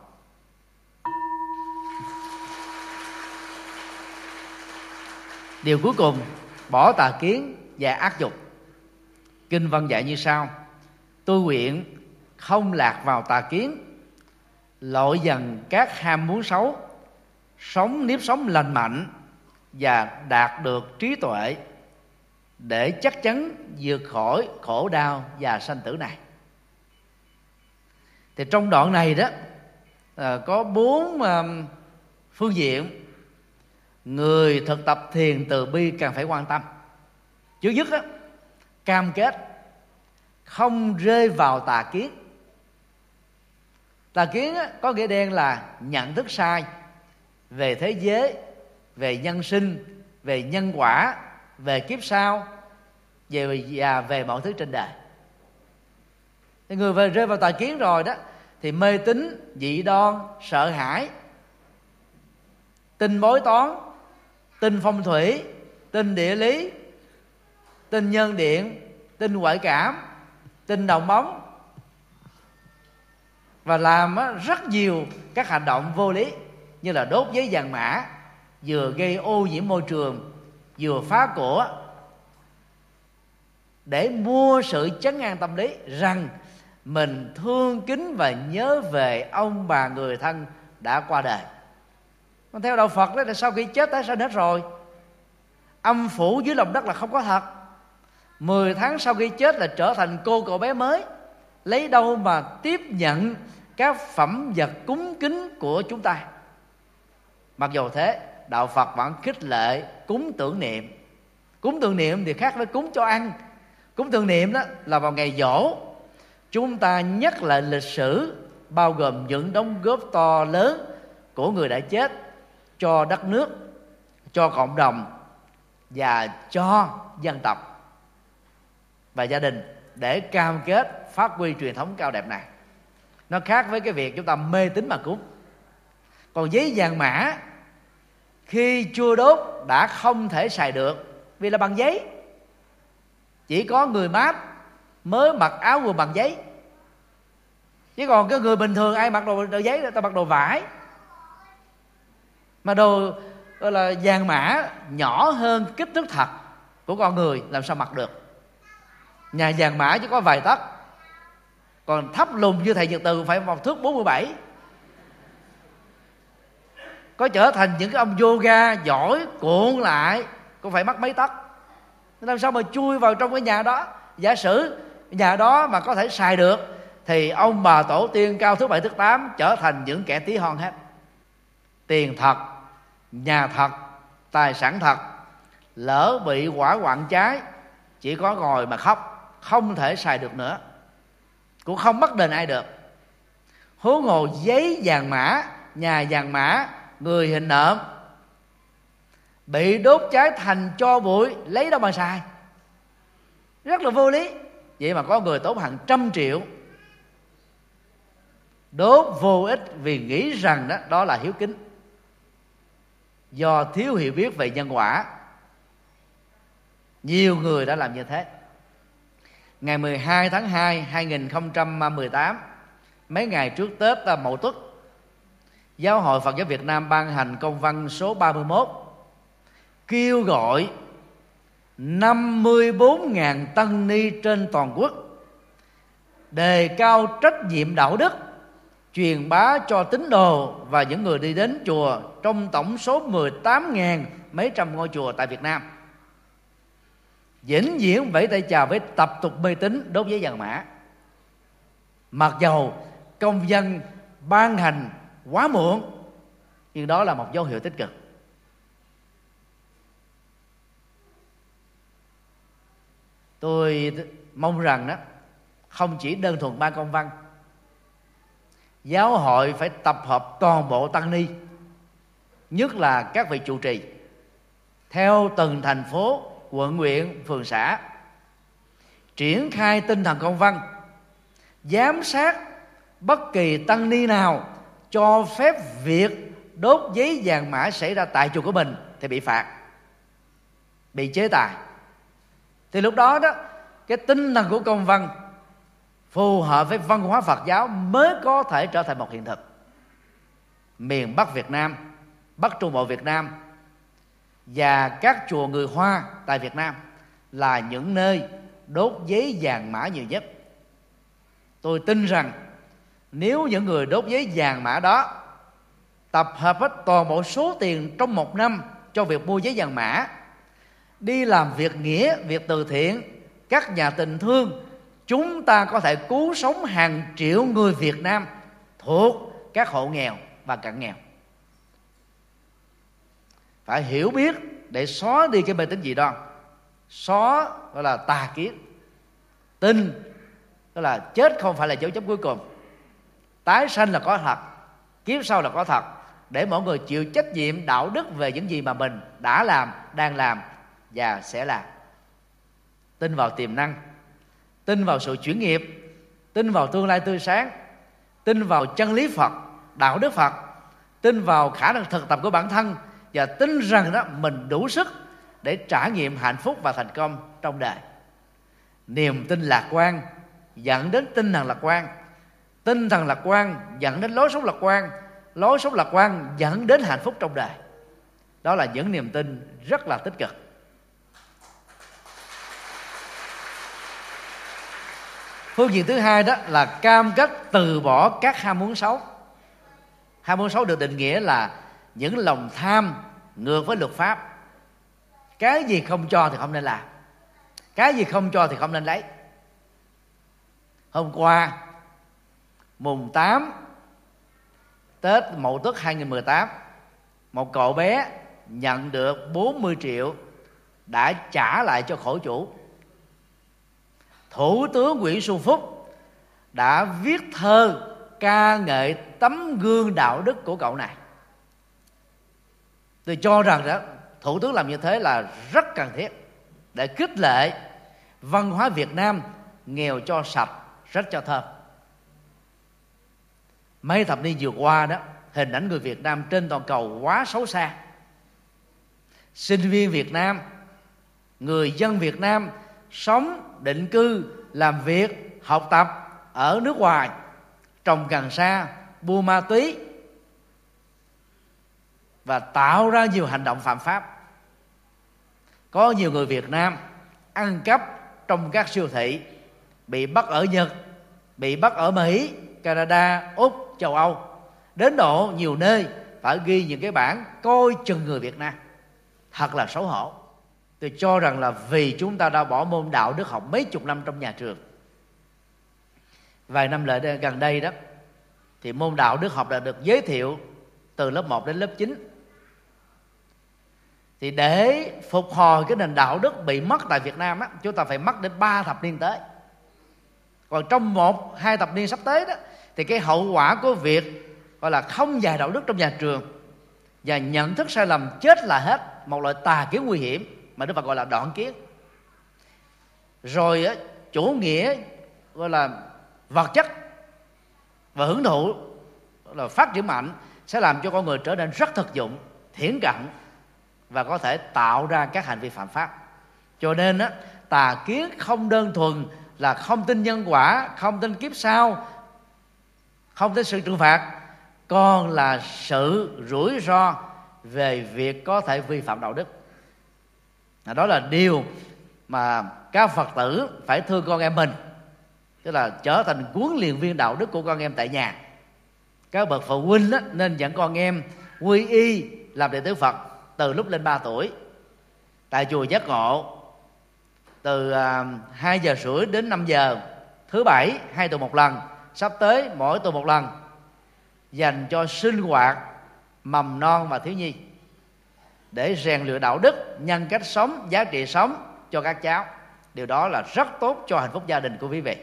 Điều cuối cùng, bỏ tà kiến và ác dục. Kinh văn dạy như sau: tôi nguyện không lạc vào tà kiến, lội dần các ham muốn xấu, sống nếp sống lành mạnh và đạt được trí tuệ, để chắc chắn vượt khỏi khổ đau và sanh tử này. Thì trong đoạn này đó có 4 phương diện người thực tập thiền từ bi cần phải quan tâm. Trước nhất á, cam kết không rơi vào tà kiến. Tà kiến á, có nghĩa đen là nhận thức sai về thế giới, về nhân sinh, về nhân quả, về kiếp sau, về mọi thứ trên đời. Thì người về rơi vào tà kiến rồi đó thì mê tín, dị đoan, sợ hãi, tin bói toán, tin phong thủy, tin địa lý, tin nhân điện, tin ngoại cảm, tin đồng bóng, và làm rất nhiều các hành động vô lý, như là đốt giấy vàng mã, vừa gây ô nhiễm môi trường, vừa phá của, để mua sự trấn an tâm lý rằng mình thương kính và nhớ về ông bà người thân đã qua đời. Còn theo đạo Phật đó là sau khi chết tái sanh hết rồi, âm phủ dưới lòng đất là không có thật. 10 tháng sau khi chết là trở thành cô cậu bé mới, lấy đâu mà tiếp nhận các phẩm vật cúng kính của chúng ta. Mặc dù thế, đạo Phật vẫn khích lệ cúng tưởng niệm. Cúng tưởng niệm thì khác với cúng cho ăn. Cúng tưởng niệm đó là vào ngày giỗ, chúng ta nhắc lại lịch sử, bao gồm những đóng góp to lớn của người đã chết cho đất nước, cho cộng đồng và cho dân tộc và gia đình, để cam kết phát huy truyền thống cao đẹp này. Nó khác với cái việc chúng ta mê tín mà cúng. Còn giấy vàng mã khi chưa đốt đã không thể xài được, vì là bằng giấy. Chỉ có người mát mới mặc áo quần bằng giấy, chứ còn cái người bình thường ai mặc đồ giấy, người ta mặc đồ vải. Mà đồ gọi là vàng mã nhỏ hơn kích thước thật của con người, làm sao mặc được. Nhà vàng mã chỉ có vài tấc, Còn thấp lùn như thầy Nhật Từ phải 1 thước 47. Có trở thành những cái ông yoga giỏi cuộn lại cũng phải mất mấy tấc. Làm sao mà chui vào trong cái nhà đó? Giả sử nhà đó mà có thể xài được thì ông bà tổ tiên cao thước 7 thước 8 trở thành những kẻ tí hon hết. Tiền thật, nhà thật, tài sản thật, lỡ bị hỏa hoạn cháy chỉ có ngồi mà khóc, không thể xài được nữa, cũng không bắt đền ai được. Huống hồ giấy vàng mã, nhà vàng mã, người hình nộm bị đốt cháy thành tro bụi, lấy đâu mà xài? Rất là vô lý. Vậy mà có người tốn hàng trăm triệu đốt vô ích vì nghĩ rằng đó là hiếu kính. Do thiếu hiểu biết về nhân quả, nhiều người đã làm như thế. Ngày 12 tháng 2 2018, mấy ngày trước Tết Mậu Tuất, Giáo hội Phật giáo Việt Nam ban hành công văn số 31 kêu gọi 54.000 tăng ni trên toàn quốc đề cao trách nhiệm đạo đức, truyền bá cho tín đồ và những người đi đến chùa trong tổng số 18.000 mấy trăm ngôi chùa tại Việt Nam vĩnh viễn vẫy tay chào với tập tục mê tín đốt giấy vàng mã. Mặc dầu công văn ban hành quá muộn, nhưng đó là một dấu hiệu tích cực. Tôi mong rằng không chỉ đơn thuần ban công văn, giáo hội phải tập hợp toàn bộ tăng ni, nhất là các vị trụ trì, theo từng thành phố, quận, huyện, phường, xã, triển khai tinh thần công văn, giám sát bất kỳ tăng ni nào cho phép việc đốt giấy vàng mã xảy ra tại chùa của mình thì bị phạt, bị chế tài. Thì lúc đó cái tinh thần của công văn phù hợp với văn hóa Phật giáo mới có thể trở thành một hiện thực. Miền Bắc Việt Nam, Bắc Trung Bộ Việt Nam và các chùa người Hoa tại Việt Nam là những nơi đốt giấy vàng mã nhiều nhất. Tôi tin rằng nếu những người đốt giấy vàng mã đó tập hợp hết toàn bộ số tiền trong một năm cho việc mua giấy vàng mã, đi làm việc nghĩa, việc từ thiện, các nhà tình thương, chúng ta có thể cứu sống hàng triệu người Việt Nam thuộc các hộ nghèo và cận nghèo. Phải hiểu biết để xóa đi cái mê tín dị đoan. Xóa gọi là tà kiến. Tin đó là chết không phải là dấu chấm cuối cùng. Tái sanh là có thật, kiếp sau là có thật, để mọi người chịu trách nhiệm đạo đức về những gì mà mình đã làm, đang làm và sẽ làm. Tin vào tiềm năng, tin vào sự chuyển nghiệp, tin vào tương lai tươi sáng, tin vào chân lý Phật, đạo đức Phật, tin vào khả năng thực tập của bản thân, và tin rằng mình đủ sức để trải nghiệm hạnh phúc và thành công trong đời. Niềm tin lạc quan dẫn đến tinh thần lạc quan, tinh thần lạc quan dẫn đến lối sống lạc quan, lối sống lạc quan dẫn đến hạnh phúc trong đời. Đó là những niềm tin rất là tích cực. Phương diện thứ hai đó là cam kết từ bỏ các ham muốn xấu. Ham muốn xấu được định nghĩa là những lòng tham ngược với luật pháp. Cái gì không cho thì không nên làm, cái gì không cho thì không nên lấy. Hôm qua mùng 8 Tết Mậu Tuất 2018, một cậu bé nhận được 40 triệu đã trả lại cho khổ chủ. Thủ tướng Nguyễn Xuân Phúc đã viết thơ ca ngợi tấm gương đạo đức của cậu này. Tôi cho rằng Thủ tướng làm như thế là rất cần thiết để khích lệ văn hóa Việt Nam nghèo cho sạch, rất cho thơm. Mấy thập niên vừa qua hình ảnh người Việt Nam trên toàn cầu quá xấu xa. Sinh viên Việt Nam, người dân Việt Nam sống, định cư, làm việc, học tập ở nước ngoài, trồng cần sa, buôn ma túy và tạo ra nhiều hành động phạm pháp. Có nhiều người Việt Nam ăn cắp trong các siêu thị, bị bắt ở Nhật, bị bắt ở Mỹ, Canada, Úc, châu Âu, đến độ nhiều nơi phải ghi những cái bảng coi chừng người Việt Nam. Thật là xấu hổ. Tôi cho rằng là vì chúng ta đã bỏ môn đạo đức học mấy chục năm trong nhà trường. Vài năm lại gần đây đó thì môn đạo đức học đã được giới thiệu từ lớp 1 đến lớp 9. Thì để phục hồi cái nền đạo đức bị mất tại Việt Nam á, chúng ta phải mất đến 3 thập niên tới. Còn trong 1-2 thập niên sắp tới đó thì cái hậu quả của việc gọi là không dạy đạo đức trong nhà trường và nhận thức sai lầm chết là hết, một loại tà kiến nguy hiểm mà Đức Phật gọi là đoạn kiến. Rồi á, chủ nghĩa gọi là vật chất và hưởng thụ là phát triển mạnh sẽ làm cho con người trở nên rất thực dụng, thiển cận và có thể tạo ra các hành vi phạm pháp. Cho nên á, tà kiến không đơn thuần là không tin nhân quả, không tin kiếp sau, không tin sự trừng phạt, còn là sự rủi ro về việc có thể vi phạm đạo đức. Đó là điều mà các Phật tử phải thương con em mình, tức là trở thành huấn luyện viên đạo đức của con em tại nhà. Các bậc phụ huynh đó, nên dẫn con em quy y làm đệ tử Phật từ lúc lên 3 tuổi tại chùa Giác Ngộ, từ 2 giờ rưỡi đến 5 giờ, thứ Bảy 2 tuần một lần, sắp tới mỗi tuần một lần, dành cho sinh hoạt mầm non và thiếu nhi để rèn luyện đạo đức, nhân cách sống, giá trị sống cho các cháu. Điều đó là rất tốt cho hạnh phúc gia đình của quý vị.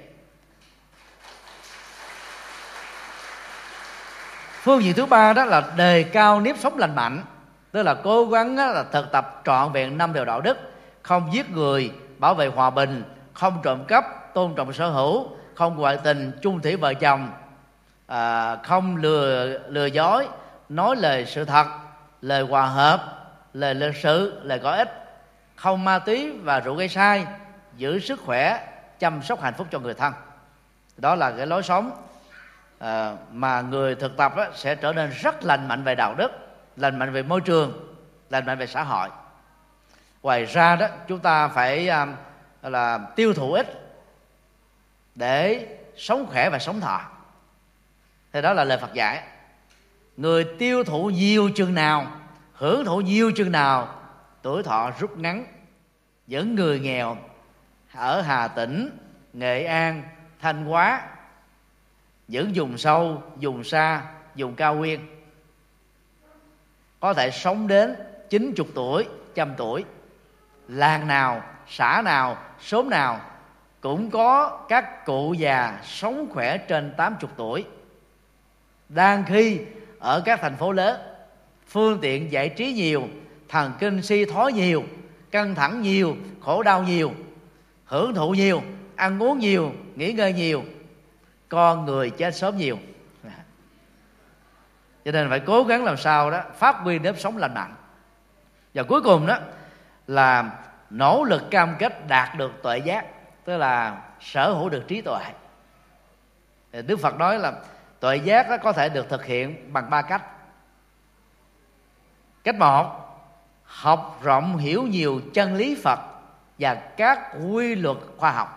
Phương diện thứ ba đó là đề cao nếp sống lành mạnh, tức là cố gắng là thực tập trọn vẹn 5 điều đạo đức: không giết người, bảo vệ hòa bình, không trộm cắp, tôn trọng sở hữu, không ngoại tình, chung thủy vợ chồng, không lừa dối, nói lời sự thật, lời hòa hợp, lời lịch sự, lời có ích, không ma túy và rượu gây sai, giữ sức khỏe, chăm sóc hạnh phúc cho người thân. Đó là cái lối sống mà người thực tập sẽ trở nên rất lành mạnh về đạo đức, lành mạnh về môi trường, lành mạnh về xã hội. Ngoài ra đó, chúng ta phải là tiêu thụ ít để sống khỏe và sống thọ. Thì đó là lời Phật dạy. Người tiêu thụ nhiều chừng nào, hưởng thụ nhiều chừng nào, tuổi thọ rút ngắn. Những người nghèo ở Hà Tĩnh, Nghệ An, Thanh Hóa, những vùng sâu, vùng xa, vùng cao nguyên có thể sống đến 90 tuổi, 100 tuổi. Làng nào, xã nào, xóm nào cũng có các cụ già sống khỏe trên 80 tuổi. Đang khi ở các thành phố lớn, phương tiện giải trí nhiều, thần kinh suy thoái nhiều, căng thẳng nhiều, khổ đau nhiều, hưởng thụ nhiều, ăn uống nhiều, nghỉ ngơi nhiều, con người chết sớm nhiều. Cho nên phải cố gắng làm sao đó phát huy nếp sống lành mạnh. Và cuối cùng đó là nỗ lực cam kết đạt được tuệ giác, tức là sở hữu được trí tuệ. Đức Phật nói là tuệ giác đó có thể được thực hiện bằng 3 cách. Cách 1, học rộng hiểu nhiều chân lý Phật và các quy luật khoa học.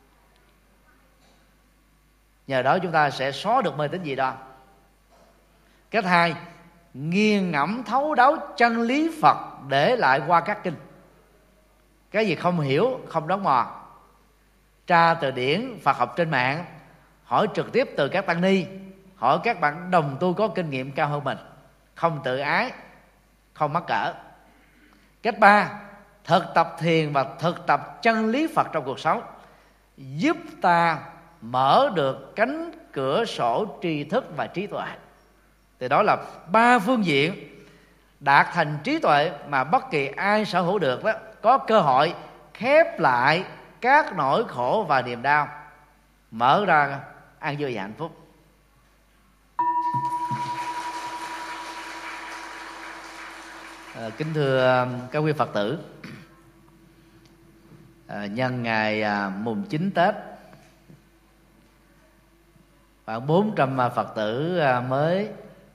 Nhờ đó chúng ta sẽ xóa được mê tín dị đoan. Cách 2, nghiền ngẫm thấu đáo chân lý Phật để lại qua các kinh. Cái gì không hiểu không đoán mò, tra từ điển Phật học trên mạng, hỏi trực tiếp từ các tăng ni, hỏi các bạn đồng tu có kinh nghiệm cao hơn mình, không tự ái, không mắc cỡ. Cách 3, thực tập thiền và thực tập chân lý Phật trong cuộc sống, giúp ta mở được cánh cửa sổ tri thức và trí tuệ. Thì đó là 3 phương diện đạt thành trí tuệ mà bất kỳ ai sở hữu được đó, có cơ hội khép lại các nỗi khổ và niềm đau, mở ra an vui và hạnh phúc. Kính thưa các quý Phật tử, nhân ngày mùng 9 Tết, khoảng 400 Phật tử mới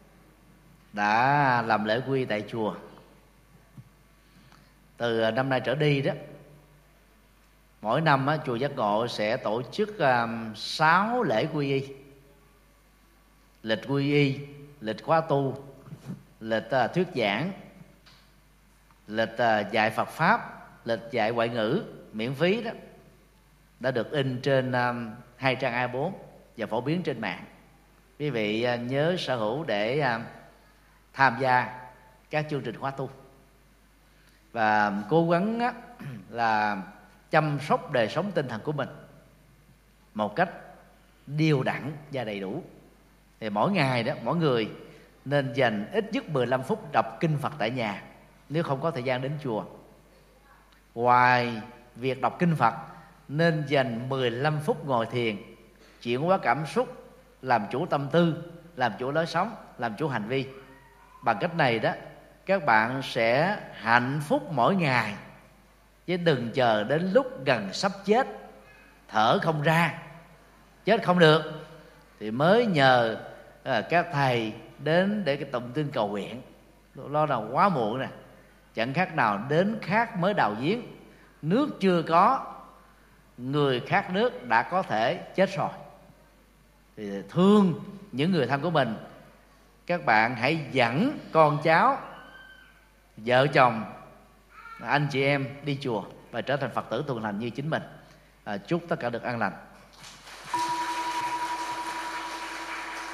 đã làm lễ quy tại chùa. Từ năm nay trở đi đó Mỗi năm chùa Giác Ngộ sẽ tổ chức 6 lễ quy y: lịch quy y, lịch khóa tu, lịch thuyết giảng, lịch dạy Phật pháp, lịch dạy ngoại ngữ miễn phí đó, đã được in trên 2 trang A4 và phổ biến trên mạng. Quý vị nhớ sở hữu để tham gia các chương trình khóa tu và cố gắng là chăm sóc đời sống tinh thần của mình một cách đều đặn và đầy đủ. Thì mỗi ngày đó, mỗi người nên dành ít nhất 15 phút đọc kinh Phật tại nhà nếu không có thời gian đến chùa. Ngoài việc đọc kinh Phật, nên dành 15 phút ngồi thiền, chuyển hóa cảm xúc, làm chủ tâm tư, làm chủ lối sống, làm chủ hành vi. Bằng cách này đó, các bạn sẽ hạnh phúc mỗi ngày, chứ đừng chờ đến lúc gần sắp chết, thở không ra, chết không được thì mới nhờ các thầy đến để cái tụng kinh cầu nguyện. Đó là quá muộn nè. Chẳng khác nào đến khát mới đào giếng, nước chưa có, người khát nước đã có thể chết rồi. Thì thương những người thân của mình, các bạn hãy dẫn con cháu, vợ chồng, anh chị em đi chùa và trở thành Phật tử thuần thành như chính mình. Chúc tất cả được an lành.